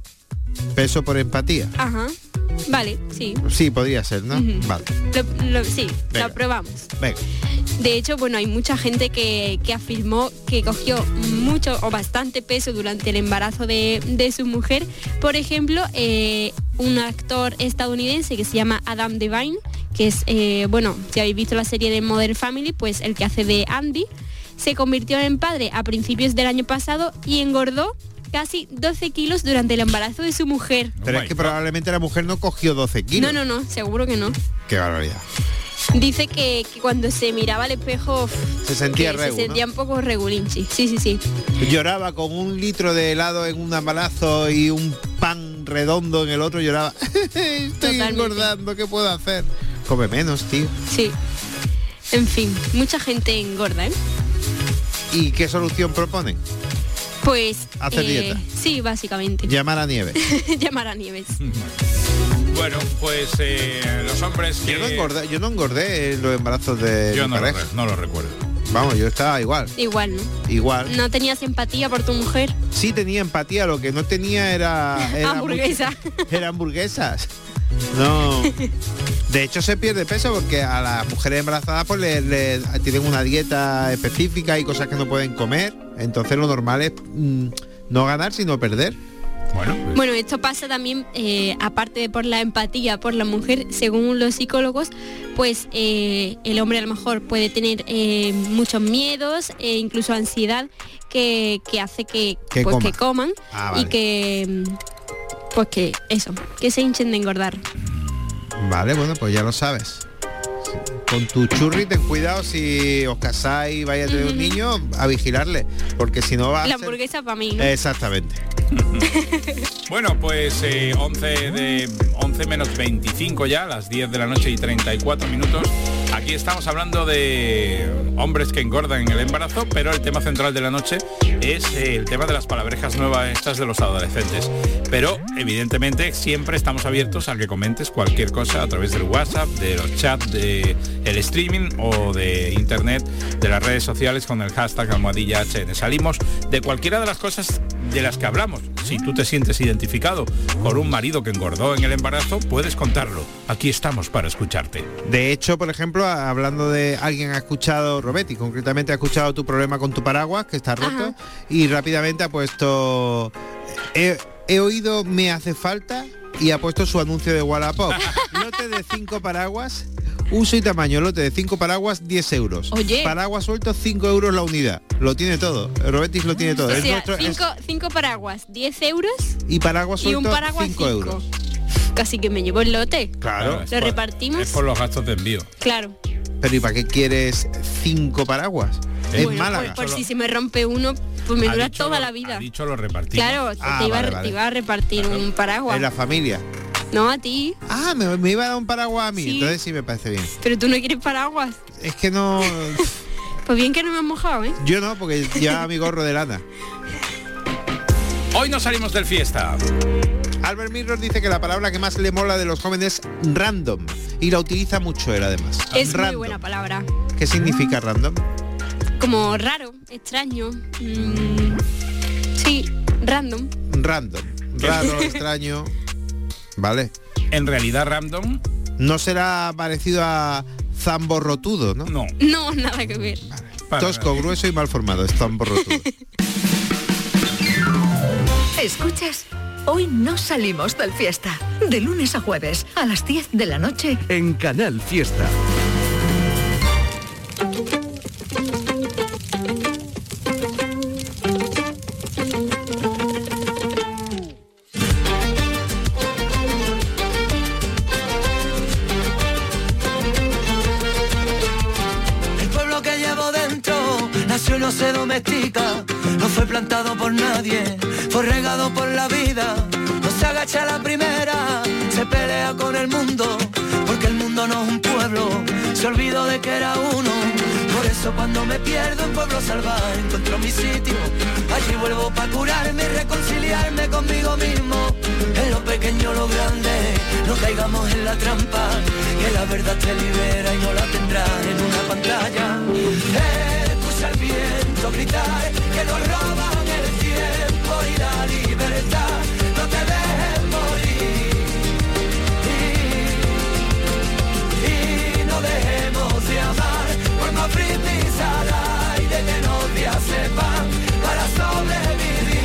Peso por empatía. Ajá. Vale, sí. Sí, podría ser, ¿no? Ujú. Vale. Lo- lo- sí, Venga. lo probamos. Venga. De hecho, bueno, hay mucha gente que, que afirmó que cogió mucho o bastante peso durante el embarazo de, de su mujer. Por ejemplo, eh, un actor estadounidense que se llama Adam Devine, que es, eh, bueno, si habéis visto la serie de Modern Family, pues el que hace de Andy, se convirtió en padre a principios del año pasado y engordó casi doce kilos durante el embarazo de su mujer. Pero es que probablemente la mujer no cogió doce kilos. No, no, no, seguro que no. Qué barbaridad. Dice que, que cuando se miraba al espejo uf, Se sentía que regu, se sentía ¿no? un poco regulinchi. Sí, sí, sí. Lloraba con un litro de helado en un embarazo y un pan redondo en el otro, lloraba. Estoy Totalmente. engordando, ¿qué puedo hacer? Come menos, tío. Sí. En fin, mucha gente engorda, ¿eh? ¿Y qué solución proponen? Pues... Hacer eh, dieta. Sí, básicamente. Llamar a Nieve. Llamar a Nieves. Bueno, pues eh, los hombres que... Yo no engordé, yo no engordé en los embarazos de Yo mi no lo, pareja. re- no lo recuerdo. Vamos, yo estaba igual. Igual, ¿no? Igual. ¿No tenías empatía por tu mujer? Sí tenía empatía, lo que no tenía era... era Hamburguesa. mucho- Era hamburguesas. No. De hecho se pierde peso porque a las mujeres embarazadas pues le, le- tienen una dieta específica y cosas que no pueden comer. Entonces lo normal es mm, no ganar sino perder. Bueno, pues, Bueno, esto pasa también, eh, aparte de por la empatía por la mujer, según los psicólogos, pues eh, el hombre a lo mejor puede tener eh, muchos miedos e incluso ansiedad que, que hace que, Que pues, coma. que coman Ah, y vale. que mm, pues que eso, que se hinchen de engordar. Vale, bueno, pues ya lo sabes. Con tu churri ten cuidado si os casáis y vais a tener un niño, a vigilarle, porque si no va a La ser- hamburguesa para mí, ¿no? Exactamente. bueno, pues eh, once de once menos veinticinco ya, las diez de la noche y treinta y cuatro minutos. Aquí estamos hablando de hombres que engordan en el embarazo, pero el tema central de la noche es eh, el tema de las palabrejas nuevas estas de los adolescentes. Pero evidentemente siempre estamos abiertos a que comentes cualquier cosa a través del WhatsApp, de los chats, de el streaming o de internet, de las redes sociales con el hashtag almohadilla H N. Salimos de cualquiera de las cosas de las que hablamos. Si tú te sientes identificado con un marido que engordó en el embarazo, puedes contarlo. Aquí estamos para escucharte. De hecho, por ejemplo, hablando de alguien ha escuchado, Robetti, concretamente ha escuchado tu problema con tu paraguas, que está roto, Ajá. y rápidamente ha puesto... He, he oído me hace falta y ha puesto su anuncio de Wallapop. Lote de cinco paraguas, uso y tamaño, lote de cinco paraguas, diez euros. Oye. Paraguas sueltos, cinco euros la unidad. Lo tiene todo. Robetis lo tiene todo. O Es sea, nuestro- es- cinco, cinco paraguas, diez euros y paraguas y un sueltos, paraguas cinco cinco. euros. Casi que me llevo el lote. Claro. es Lo por- repartimos. Es por los gastos de envío. Claro. Pero ¿y para qué quieres cinco paraguas? Es Bueno, Málaga. Por, por si se me rompe uno, pues me Ha dura dicho toda lo- la vida. Ha dicho lo repartimos. Claro, Ah, te, iba, a- vale, te vale. iba a repartir un paraguas. En la familia. No a ti. Ah, me, me iba a dar un paraguas a mí, Sí. entonces sí me parece bien. Pero tú no quieres paraguas. Es que no... Pues bien que no me has mojado, ¿eh? Yo no, porque lleva mi gorro de lana. Hoy nos salimos del fiesta. Albert Mirror dice que la palabra que más le mola de los jóvenes es random. Y la utiliza mucho él, además. Es muy Random. buena palabra. ¿Qué significa random? Como raro, extraño. mm, sí, random. Random. Raro, extraño. Vale. En realidad random, No será parecido a zamborrotudo, ¿no? no. No, nada que ver. Para Tosco, nada. grueso y mal formado. Es zamborrotudo. ¿Escuchas? Hoy no salimos del fiesta. De lunes a jueves, a las diez de la noche. En Canal Fiesta. y no se domestica, no fue plantado por nadie, fue regado por la vida, no se agacha a la primera, se pelea con el mundo, porque el mundo no es un pueblo, se olvidó de que era uno. Por eso cuando me pierdo en pueblo salvaje encuentro mi sitio, allí vuelvo para curarme y reconciliarme conmigo mismo. En lo pequeño lo grande, no caigamos en la trampa, que la verdad te libera y no la tendrás en una pantalla. Escucha el viento gritar, que nos roban el tiempo y la libertad, no te dejes morir. Y, y no dejemos de amar, por más brindis al aire que nos días sepan para sobrevivir.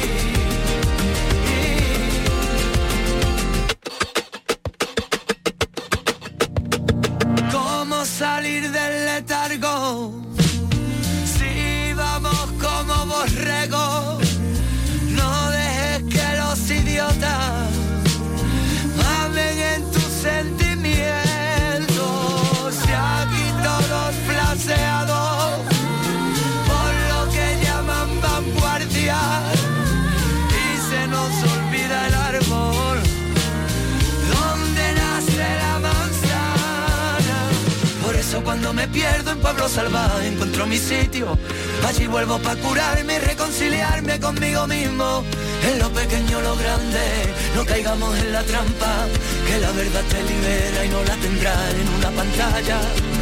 ¿Cómo salir del letargo? Si vamos como borregos, no dejes que los idiotas hablen en tus sentimientos. Si aquí todos flaseados por lo que llaman vanguardia y se nos olvida el árbol donde nace la manzana. Por eso cuando me pierdo en pueblo salvaje encuentro mi sitio, allí vuelvo para curarme y reconciliarme conmigo mismo. En lo pequeño lo grande, no caigamos en la trampa, que la verdad te libera y no la tendrás en una pantalla.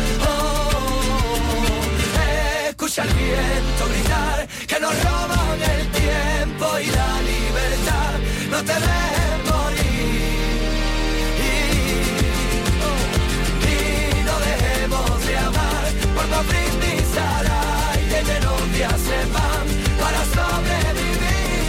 Oh, escucha el viento gritar, que nos roban el tiempo y la libertad, no te dejes morir. Y, oh, y no dejemos de amar, por más brindis al aire que los días se van para sobrevivir.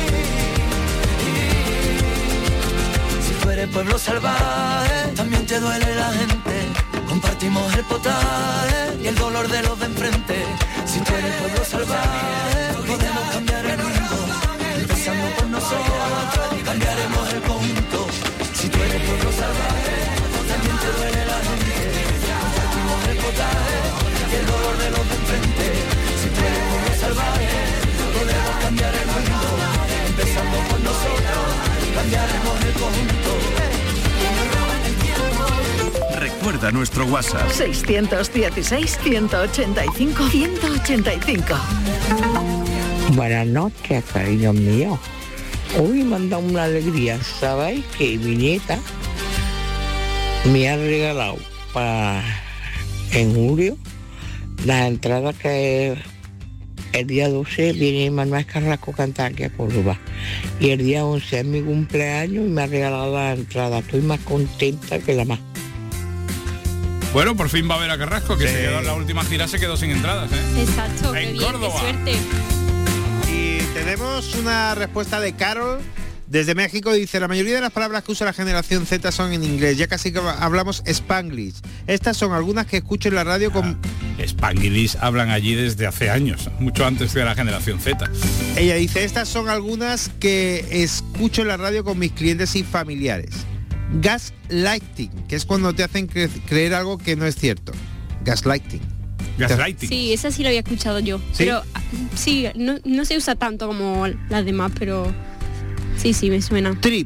Tú eres pueblo salvaje, también te duele la gente, compartimos el potaje y el dolor de los de enfrente. Si tú eres pueblo salvaje, podemos cambiar el mundo, empezando por nosotros, cambiaremos el conjunto. Si tú eres pueblo salvaje, también te duele la gente, compartimos el potaje y el dolor de los de enfrente. Si tú eres pueblo salvaje, podemos cambiar el mundo, empezando por nosotros, cambiaremos el conjunto. Recuerda nuestro WhatsApp. seiscientos dieciséis, ciento ochenta y cinco, ciento ochenta y cinco. Buenas noches, cariños míos. Hoy me han dado una alegría. ¿Sabéis que mi nieta me ha regalado para en julio las entradas que el día doce viene Manuel Carrasco a cantar aquí a Córdoba y el día once es mi cumpleaños y me ha regalado las entradas? Estoy más contenta que la más. Bueno, por fin va a ver a Carrasco, que sí. Se quedó en la última gira, se quedó sin entradas, ¿eh? Exacto, en qué bien, Córdoba. Qué suerte. Y tenemos una respuesta de Carol desde México. Dice: la mayoría de las palabras que usa la generación Z son en inglés, ya casi que hablamos Spanglish. Estas son algunas que escucho en la radio con... Ah, Spanglish hablan allí desde hace años, mucho antes de la generación Z. Ella dice: estas son algunas que escucho en la radio con mis clientes y familiares. Gaslighting, que es cuando te hacen cre- creer algo que no es cierto. Gaslighting. Gaslighting. Sí, esa sí lo había escuchado yo. ¿Sí? Pero sí, no, no se usa tanto como las demás, pero sí, sí, me suena. Trip.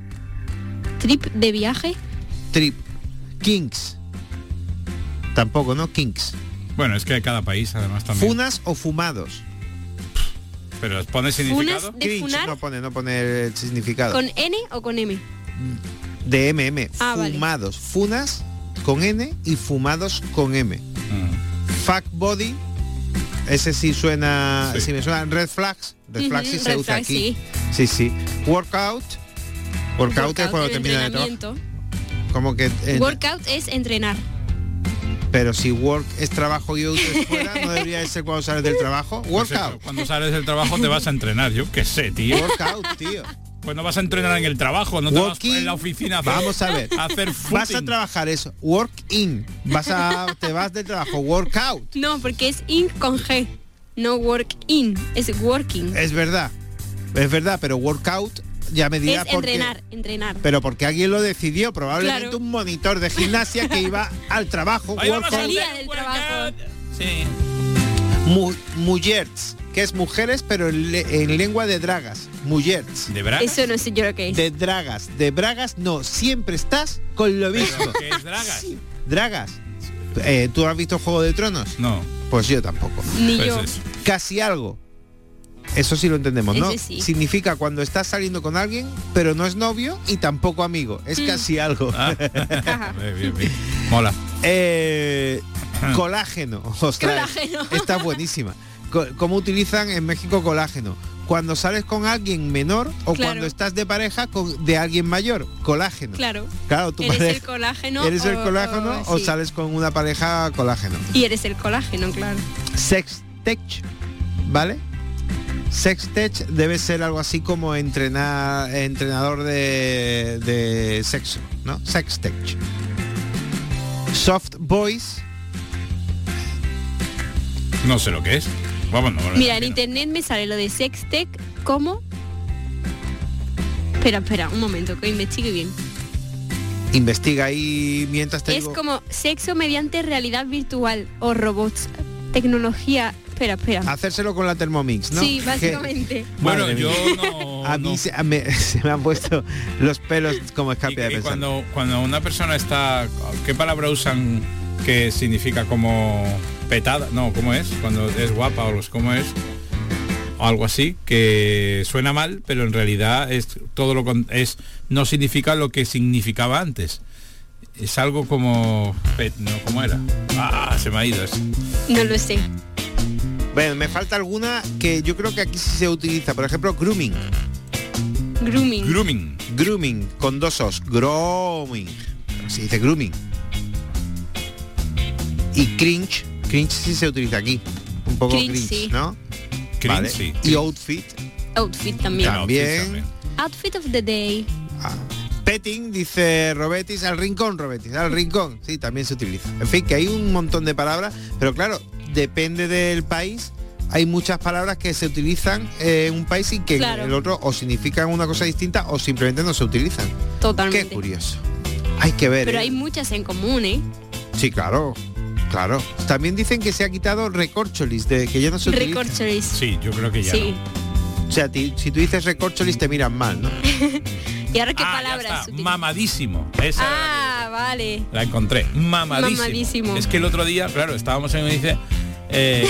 Trip de viaje. Trip. Kinks. Tampoco, ¿no? Kinks. Bueno, es que cada país además también. Funas o fumados. Pero pone significado. ¿Funas de Cringe, funar? no pone, no pone el significado. ¿Con N o con M? De M M. Ah, fumados. Vale. Funas con N y fumados con M. Mm. Fuck body. Ese sí suena, sí, sí me suena. Red flags. Red flags sí Uh-huh, se red usa flag, aquí. Sí. sí, sí. Workout. Workout, Workout es cuando termina de trabajar. Como que en, Workout es entrenar. Pero si work es trabajo y out es fuera, ¿no debería ser cuando sales del trabajo? Workout. Pues cuando sales del trabajo te vas a entrenar, yo qué sé, tío. Workout, tío. Pues no vas a entrenar en el trabajo, no te Walking, vas en la oficina a hacer, vamos a ver, a hacer vas a trabajar eso, work in, vas a, te vas del trabajo, workout. No, porque es in con G, no work in, es working. Es verdad, es verdad, pero workout ya me dirás es porque, entrenar, entrenar. Pero porque alguien lo decidió, probablemente claro. Un monitor de gimnasia que iba al trabajo. Salía del trabajo. Sí. Mu mujeres. que es mujeres, pero en, le- en lengua de dragas, mujeres. ¿De bragas? Eso no sé yo lo que es. De dragas, de bragas no, siempre estás con lo mismo. ¿Qué es dragas? Sí, dragas. Eh, ¿Tú has visto Juego de Tronos? No. Pues yo tampoco. Ni Pues yo. eso. Casi algo. Eso sí lo entendemos, ¿no? Ese sí. Significa cuando estás saliendo con alguien, pero no es novio y tampoco amigo. Es Mm. casi algo. Ah. Bien, bien, bien. Mola. Eh, colágeno. Ostras, Colágeno. está buenísima. Co- ¿Cómo utilizan en México colágeno? Cuando sales con alguien menor o Claro. cuando estás de pareja con, de alguien mayor. Colágeno. Claro. Claro, tu Eres pareja- el colágeno. ¿Eres el o- colágeno o, o- sí. sales con una pareja colágeno? Y eres el colágeno, claro. Sextech, ¿vale? Sextech debe ser algo así como entrenar, entrenador de, de sexo, ¿no? Sextech. Soft voice, No sé lo que es. Vamos, no, no, Mira, en no. internet me sale lo de sextech como... Espera, espera, un momento, que investigue bien. investiga ahí mientras te Es digo- como sexo mediante realidad virtual o robots. Tecnología... Espera, espera. hacérselo con la Thermomix, ¿no? Sí, Que- básicamente. Bueno, Madre yo mía. no... A mí no. se, a me, se me han puesto los pelos como Y, escape de y pensar. cuando, cuando una persona está... ¿Qué palabra usan que significa como petada? No, ¿cómo es? Cuando es guapa o los cómo es. O algo así, que suena mal, pero en realidad es todo lo con- es no significa lo que significaba antes. Es algo como... pe- No, ¿cómo era? Ah, se me ha ido eso. No lo sé. Bueno, me falta alguna que yo creo que aquí sí se utiliza. Por ejemplo, grooming. Grooming. Grooming. Grooming, con dos os. Grooming. Se dice grooming. Y cringe. Cringe sí se utiliza aquí. Un poco Cringe, cringe, sí. ¿no? Cringe, Vale. sí. Y outfit. Outfit también. También. Outfit of the day. Ah. Petting, dice Robetis, al rincón, Robetis, al rincón. Sí, también se utiliza. En fin, que hay un montón de palabras, pero claro, depende del país. Hay muchas palabras que se utilizan en un país y que Claro. en el otro o significan una cosa distinta o simplemente no se utilizan. Totalmente. Qué curioso. Hay que ver. Pero ¿eh? hay muchas en común, ¿eh? Sí, claro. Claro. También dicen que se ha quitado recorcholis, de que ya no se utiliza. Recorcholis. Sí, yo creo que ya Sí. O sea, ti- si tú dices recorcholis te miran mal, ¿no? ¿Y ahora qué Ah, ya palabras está, utilizan? mamadísimo. Esa Ah, vale. la encontré. Mamadísimo. Mamadísimo. Es que el otro día, claro, estábamos en un dice, eh,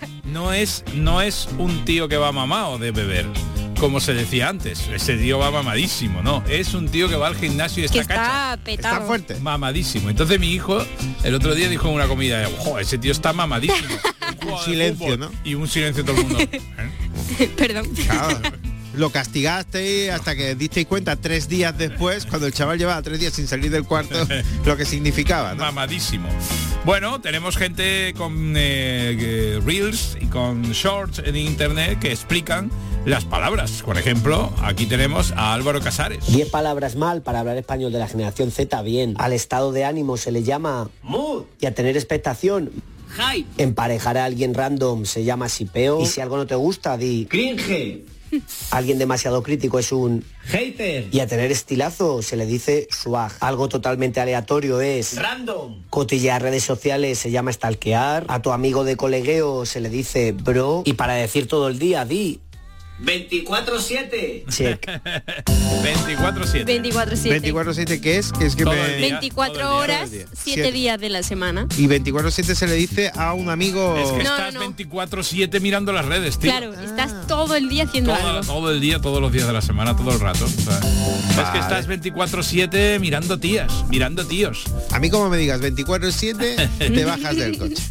no es no es un tío que va mamado de beber, como se decía antes. Ese tío va mamadísimo, no. Es un tío que va al gimnasio y Que está cacha. está petado. Está fuerte. Mamadísimo. Entonces mi hijo el otro día dijo en una comida, "Jo, ese tío está mamadísimo." Un jugador de silencio, fútbol. ¿no? Y un silencio todo el mundo. ¿Eh? Perdón. Claro. Lo castigaste hasta que disteis cuenta tres días después, cuando el chaval llevaba tres días sin salir del cuarto, lo que significaba, ¿no? Mamadísimo. Bueno, tenemos gente con eh, eh, reels y con shorts en internet que explican las palabras. Por ejemplo, aquí tenemos a Álvaro Casares. Diez palabras mal para hablar español de la generación Z bien. Al estado de ánimo se le llama mood. Y a tener expectación, hype. Emparejar a alguien random se llama sipeo. Y si algo no te gusta, di cringe. Alguien demasiado crítico es un hater. Y a tener estilazo se le dice swag. Algo totalmente aleatorio es random. Cotillear redes sociales se llama stalkear. A tu amigo de colegueo se le dice bro. Y para decir todo el día, di veinticuatro siete. Check. veinticuatro siete. veinticuatro siete. veinticuatro siete, ¿qué es? Que es que Todo me... el día. veinticuatro todo el día. horas, Todo el día. siete Siete. días de la semana. Y veinticuatro siete se le dice a un amigo... Es que No, estás no, no. veinticuatro siete mirando las redes, tío. Claro, estás todo el día haciendo Todo, algo. todo el día, todos los días de la semana, todo el rato. O sea, Es Vale. que estás veinticuatro siete mirando tías, mirando tíos. A mí como me digas veinticuatro siete, te bajas del coche.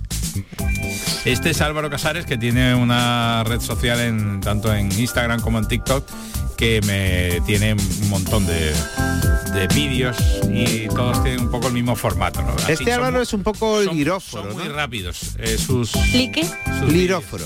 Este es Álvaro Casares, que tiene una red social en tanto en Instagram como en TikTok, que me tiene un montón de, de vídeos y todos tienen un poco el mismo formato, ¿no? Así Este son Álvaro mu- es un poco son- liróforo, son muy ¿no? rápidos eh, sus, ¿Lique? sus Liróforo.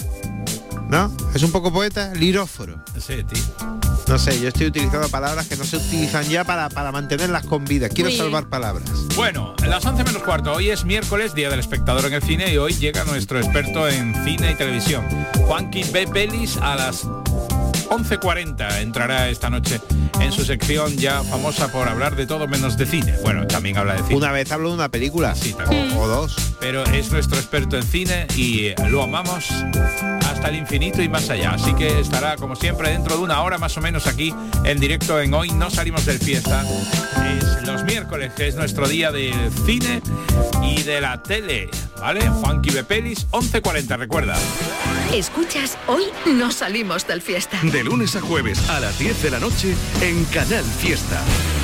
¿No? Es un poco poeta, liróforo. vídeos. Sí, tío. No sé, yo estoy utilizando palabras que no se utilizan ya para, para mantenerlas con vida. Quiero Muy salvar palabras. Bueno, las once menos cuarto, hoy es miércoles, Día del Espectador en el Cine, y hoy llega nuestro experto en cine y televisión. Juanqui ve pelis a las once cuarenta, entrará esta noche en su sección ya famosa por hablar de todo menos de cine. Bueno, también habla de cine. Una vez hablo de una película. Sí, también. O, o dos. Pero es nuestro experto en cine y lo amamos hasta el infinito y más allá. Así que estará, como siempre, dentro de una hora más o menos aquí en directo en Hoy No Salimos del Fiesta. Es los miércoles, que es nuestro día del cine y de la tele, ¿vale? Funky de pelis, once cuarenta, recuerda. Escuchas Hoy No Salimos del Fiesta. De lunes a jueves a las diez de la noche en Canal Fiesta.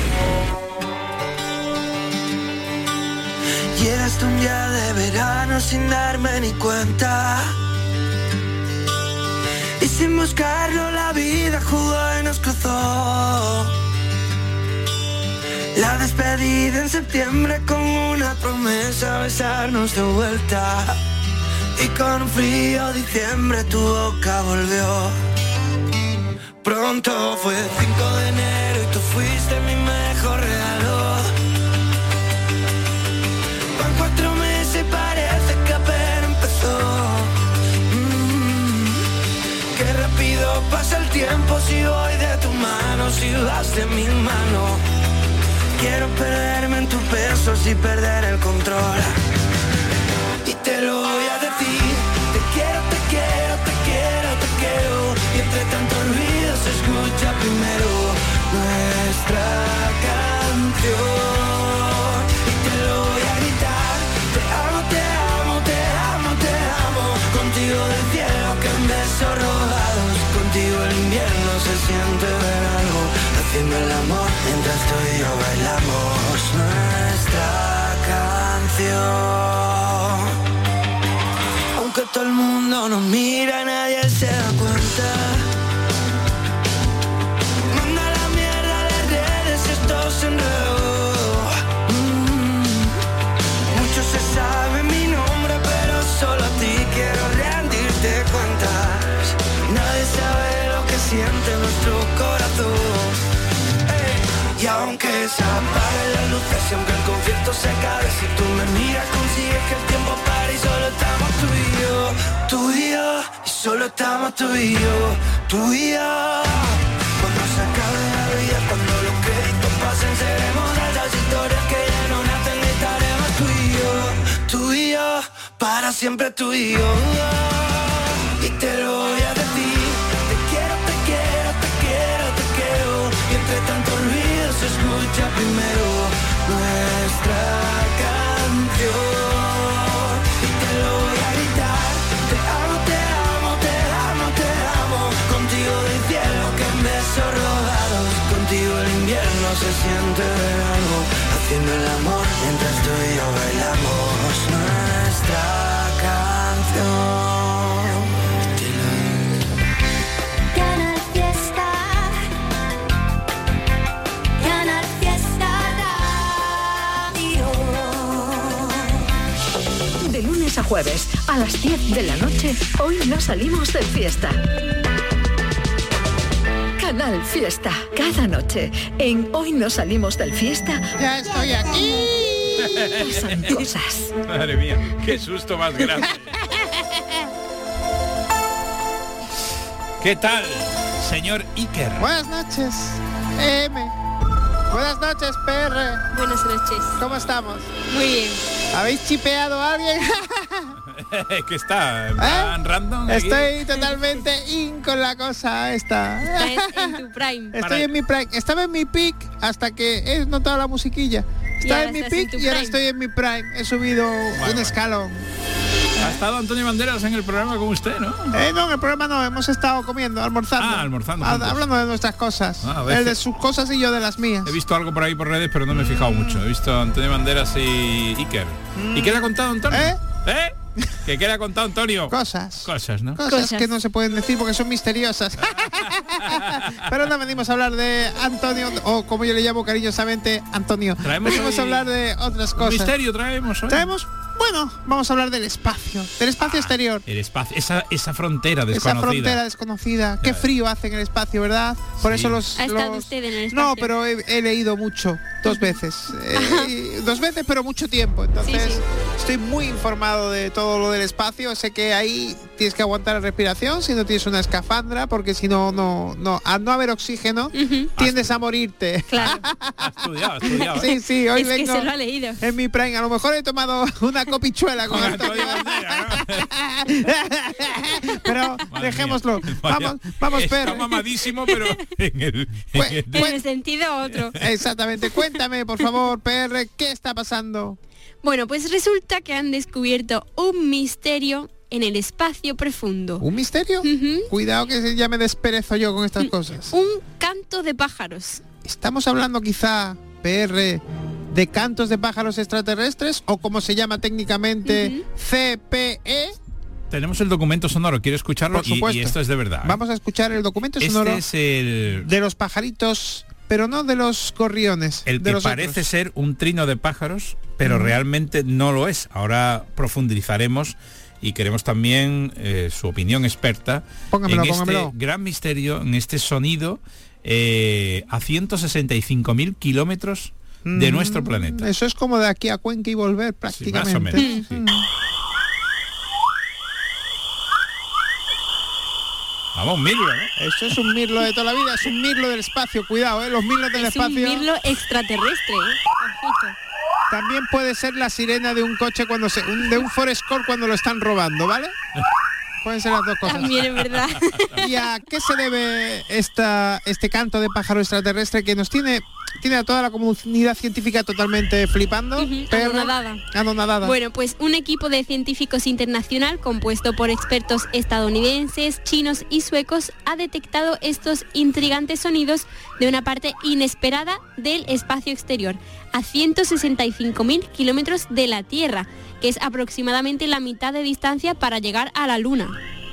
Llegaste un día de verano sin darme ni cuenta, y sin buscarlo la vida jugó y nos cruzó. La despedida en septiembre con una promesa, besarnos de vuelta, y con un frío diciembre tu boca volvió. Pronto fue cinco de enero y tú fuiste mi mejor regalo. Van cuatro meses y parece que apenas empezó. Mm, qué rápido pasa el tiempo si voy de tu mano, si vas de mi mano. Quiero perderme en tus besos y perder el control. Y te lo voy a decir, te quiero, te quiero, te quiero, te quiero. Y entre tanto ruido se escucha primero nuestra canción. Y te lo voy a gritar, te amo, te amo, te amo, te amo. Contigo del cielo que en besos robados, contigo el invierno se siente verano. Haciendo el amor mientras tú y yo bailamos nuestra canción. Aunque todo el mundo nos mira, nadie se da cuenta. Manda la mierda de redes, esto se enredó. Mm. Mucho se sabe mi nombre, pero solo a ti quiero rendirte cuentas. Nadie sabe lo que siente nuestro corazón. Y aunque se apaguen las luces y aunque el concierto se acabe, si tú me miras consigues que el tiempo pare y solo estamos tú y yo, tú y yo, y solo estamos tú y yo, tú y yo. Cuando se acabe la vida, cuando los créditos pasen, seremos de esas historias que ya no nacen y estaremos tú y yo, tú y yo, para siempre tú y yo. Y te lo voy a decir, te quiero, te quiero, te quiero, te quiero. Y entre tanto ruido se escucha primero nuestra canción. Y te lo voy a gritar, te amo, te amo, te amo, te amo. Contigo del cielo que en besos robados, contigo el invierno se siente verano. Haciendo el amor mientras tú y yo bailamos nuestra canción. De lunes a jueves, a las diez de la noche, Hoy No Salimos del Fiesta. Canal Fiesta. Cada noche, en Hoy No Salimos del Fiesta. ¡Ya estoy aquí! Pasan cosas. Madre mía, qué susto más grande. ¿Qué tal, señor Iker? Buenas noches, M. Buenas noches, P R. Buenas noches. ¿Cómo estamos? Muy bien. ¿Habéis chipeado a alguien? ¿Qué está? ¿En plan ¿Eh? random? Aquí? Estoy totalmente in con la cosa esta. Estás en tu prime. Estoy Para- en mi prime. Estaba en mi peak hasta que he notado la musiquilla. Estaba ahora en mi estás en peak tu y ahora prime. estoy en mi prime. He subido un bueno. escalón. Ha estado Antonio Banderas en el programa con usted, ¿no? Eh, no, en el programa no, hemos estado comiendo, almorzando. Ah, almorzando Ha- juntos. Hablando de nuestras cosas. Ah, a ver Él de que- sus cosas y yo de las mías. He visto algo por ahí por redes, pero no me he fijado mucho. He visto a Antonio Banderas y Iker. ¿Y qué le ha contado Antonio? ¿Eh? ¿Eh? ¿Qué, qué le ha contado Antonio? Cosas. Cosas, ¿no? Cosas, Cosas. que no se pueden decir porque son misteriosas. Pero no venimos a hablar de Antonio, o como yo le llamo cariñosamente, Antonio. Traemos venimos hoy a hablar de otras Un cosas. misterio traemos hoy. Traemos, bueno, vamos a hablar del espacio, del espacio exterior. El espacio, esa, esa frontera Esa desconocida. frontera desconocida. Qué frío hace en el espacio, ¿verdad? Por Sí. eso los... ¿Ha estado los- usted en el espacio? No, pero he, he leído mucho, dos veces. Eh, y- dos veces, pero mucho tiempo. Entonces, Sí, sí. estoy muy informado de todo lo del espacio. Sé que ahí tienes que aguantar la respiración si no tienes una escafandra, porque si no, no, no, al no haber oxígeno, tiendes a morirte. Claro. Ha estudiado, ha estudiado. ¿eh? Sí, sí, hoy Es que vengo se lo ha leído. en mi prime. A lo mejor he tomado una copichuela con Con Antonio. Antonio Banderas, ¿no? Pero Bueno, Madre dejémoslo. mía. Vamos, vamos, Está Perre. mamadísimo, pero en el... Cu- en el- cu- En el sentido otro. Exactamente. Cuéntame, por favor, P R, ¿qué está pasando? Bueno, pues resulta que han descubierto un misterio en el espacio profundo. ¿Un misterio? Ujú. Cuidado que ya me desperezo yo con estas cosas. Un canto de pájaros. ¿Estamos hablando quizá, P R, de cantos de pájaros extraterrestres o como se llama técnicamente C P E? Tenemos el documento sonoro, quiero escucharlo. Por y- supuesto. Y, esto es de verdad. ¿eh? Vamos a escuchar el documento Este sonoro es el, de los pajaritos, pero no de los gorriones. el de que los parece otros. ser un trino de pájaros, pero Mm. realmente no lo es. Ahora profundizaremos y queremos también eh, su opinión experta Póngamelo, en póngamelo. este gran misterio, en este sonido eh, a ciento sesenta y cinco mil kilómetros de Mm, nuestro planeta. Eso es como de aquí a Cuenca y volver prácticamente. más o menos, sí. Mm. Vamos, mirlo, ¿no? Eso es un mirlo de toda la vida, es un mirlo del espacio, cuidado, ¿eh? Los mirlos del Es un espacio. mirlo extraterrestre, ¿eh? Ojito. También puede ser la sirena de un coche cuando se, un- de un Forest Core cuando lo están robando, ¿vale? Pueden ser las dos cosas. También es verdad. ¿Y a qué se debe esta, este canto de pájaro extraterrestre que nos tiene, tiene a toda la comunidad científica totalmente flipando? Ujú, Perro, anonadada. anonadada. Bueno, pues un equipo de científicos internacional compuesto por expertos estadounidenses, chinos y suecos ha detectado estos intrigantes sonidos de una parte inesperada del espacio exterior, a ciento sesenta y cinco mil kilómetros de la Tierra, que es aproximadamente la mitad de distancia para llegar a la Luna.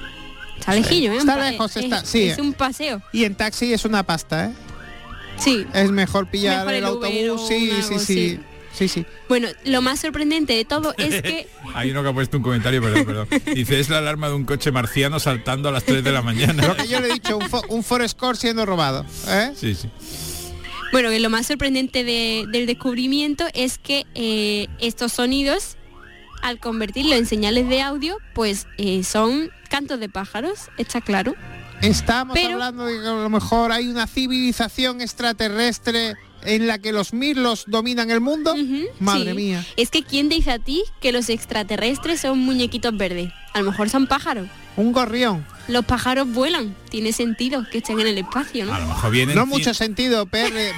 Está lejillo, ¿eh? Está Un pa- lejos, es- está, sí. Es un paseo. Y en taxi es una pasta, ¿eh? Sí. Es mejor pillar Mejor el, el Uber autobús, o sí, un sí, algo, sí, sí. sí, sí. Bueno, lo más sorprendente de todo es que Hay uno que ha puesto un comentario, perdón, perdón. Dice, es la alarma de un coche marciano saltando a las tres de la mañana. Lo que yo le he dicho, un, fo- un Forest Core siendo robado, ¿eh? Sí, sí. Bueno, que lo más sorprendente de- del descubrimiento es que eh, estos sonidos, al convertirlo en señales de audio, pues eh, son cantos de pájaros, está claro. Estamos Pero- hablando de que a lo mejor hay una civilización extraterrestre en la que los mirlos dominan el mundo. Madre Sí. mía. Es que ¿quién dice a ti que los extraterrestres son muñequitos verdes? A lo mejor son pájaros. Un gorrión. Los pájaros vuelan, tiene sentido que estén en el espacio, ¿no? A lo mejor vienen... No cien- mucho sentido, P R.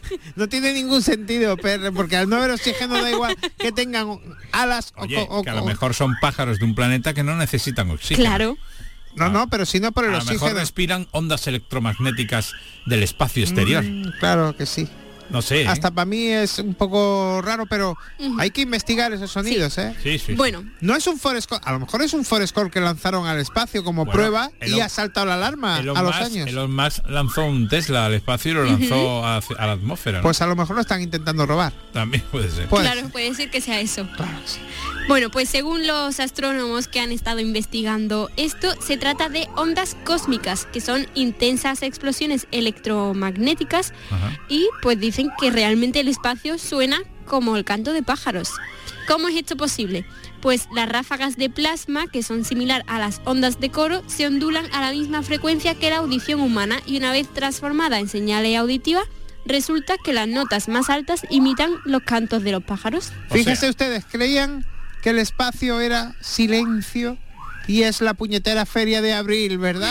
No tiene ningún sentido, P R, porque al no haber oxígeno da igual que tengan alas o- Oye, o, que a lo o- mejor son pájaros de un planeta que no necesitan oxígeno. Claro. No, no, pero si no por el A lo mejor oxígeno. respiran ondas electromagnéticas del espacio exterior. Mm, claro que sí. No sé. ¿eh? Hasta para mí es un poco raro, pero Ujú. hay que investigar esos sonidos, ¿eh? Sí, sí. Bueno, No es un Forest Core, a lo mejor es un Forest Core que lanzaron al espacio como Bueno, prueba y Elon- ha saltado la alarma Elon a los Musk- años. Elon Musk lanzó un Tesla al espacio y lo lanzó a, a la atmósfera, ¿no? Pues a lo mejor lo están intentando robar. También puede ser. Pues, claro, puede ser que sea eso. Bueno, pues según los astrónomos que han estado investigando esto, se trata de ondas cósmicas, que son intensas explosiones electromagnéticas Ajá. y pues dicen que realmente el espacio suena como el canto de pájaros. ¿Cómo es esto posible? Pues las ráfagas de plasma, que son similar a las ondas de coro, se ondulan a la misma frecuencia que la audición humana y una vez transformada en señales auditivas, resulta que las notas más altas imitan los cantos de los pájaros. O fíjense sea- ustedes, creían que el espacio era silencio y es la puñetera feria de abril, ¿verdad?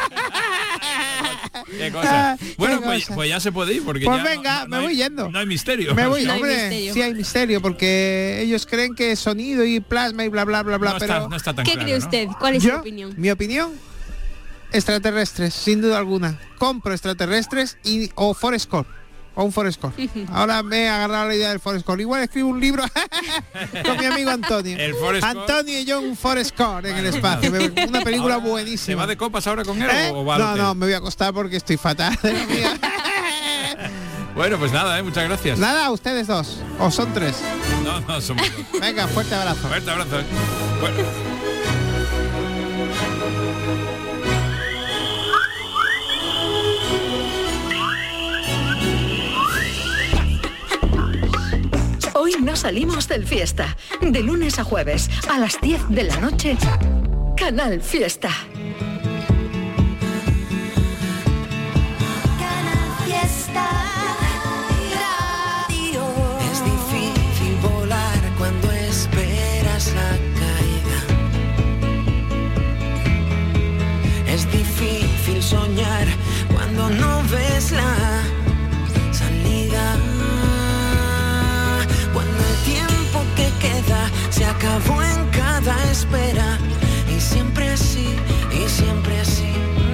Qué cosa. Ah, Bueno, qué pues, cosa. pues ya se puede ir porque Pues ya no- venga, no, me no voy hay- yendo. No hay misterio. Me voy, No hay hombre, misterio. sí hay misterio, porque ellos creen que sonido y plasma y bla bla bla bla, no, pero está, no está tan ¿Qué claro, cree ¿no? usted? ¿Cuál es yo, su opinión? mi opinión, extraterrestres, sin duda alguna. Compro extraterrestres y o Forest Core. O un Forest Core. Ahora me he agarrado la idea del Forest Core. Igual escribo un libro con mi amigo Antonio. El Forest Core. Antonio y yo un Forest Core en el espacio. Una película Ahora, buenísima. ¿Se va de copas ahora con él ¿Eh? o va al No, hotel? no, me voy a acostar porque estoy fatal de la mía. Bueno, pues nada, ¿eh? Muchas gracias. Nada, ustedes dos. O son tres. No, no, somos dos. Venga, fuerte abrazo. Fuerte abrazo. ¿eh? Bueno. Hoy no salimos del fiesta. De lunes a jueves, a las diez de la noche, Canal Fiesta. Fiesta Radio. Es difícil volar cuando esperas la caída. Es difícil soñar cuando no ves la salida. Cuando el tiempo que queda se acabó en cada espera. Y siempre así, y siempre así.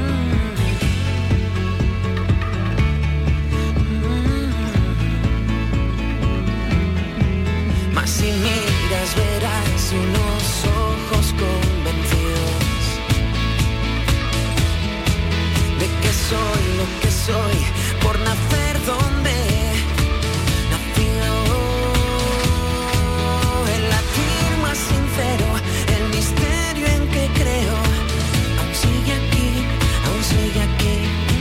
Mas si miras verás unos ojos convencidos de que soy lo que soy por nacer donde he nacido. El latir más sincero, el misterio en que creo, aún sigue aquí, aún sigue aquí.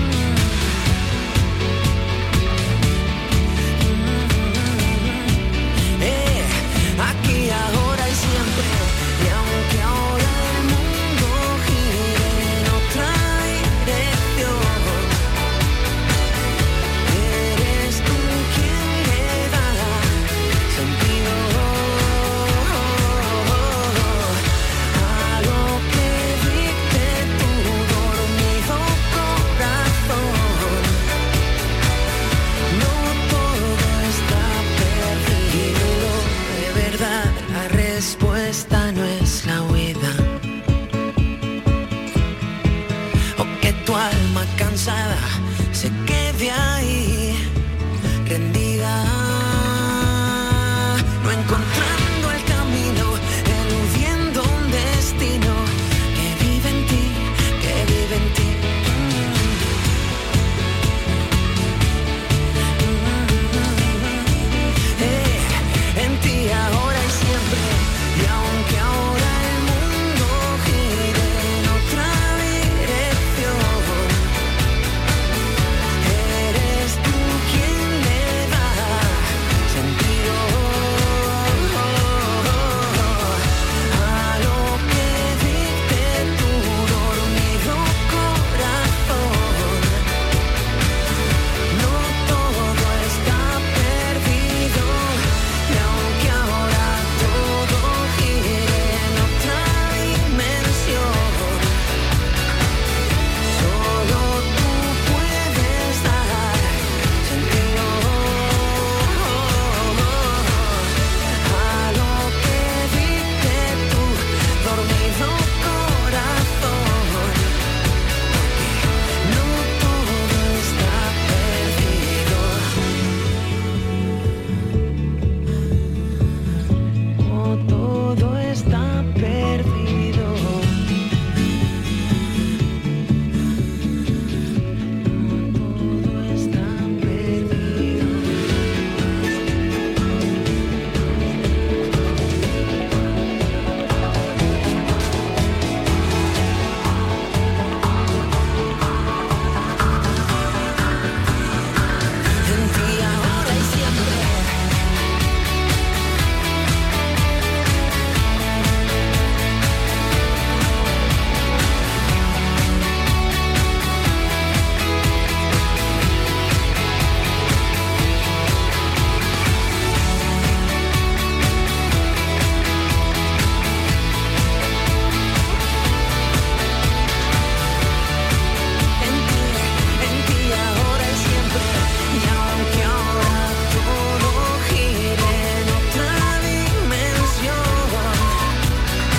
Aquí, ahora y siempre, y aunque ahora el mundo gire en otra dirección, eres tú quien le da sentido a lo que dicte tu dormido corazón. No todo está perdido. De verdad, la respuesta no es la huida, o que tu alma cansada se quede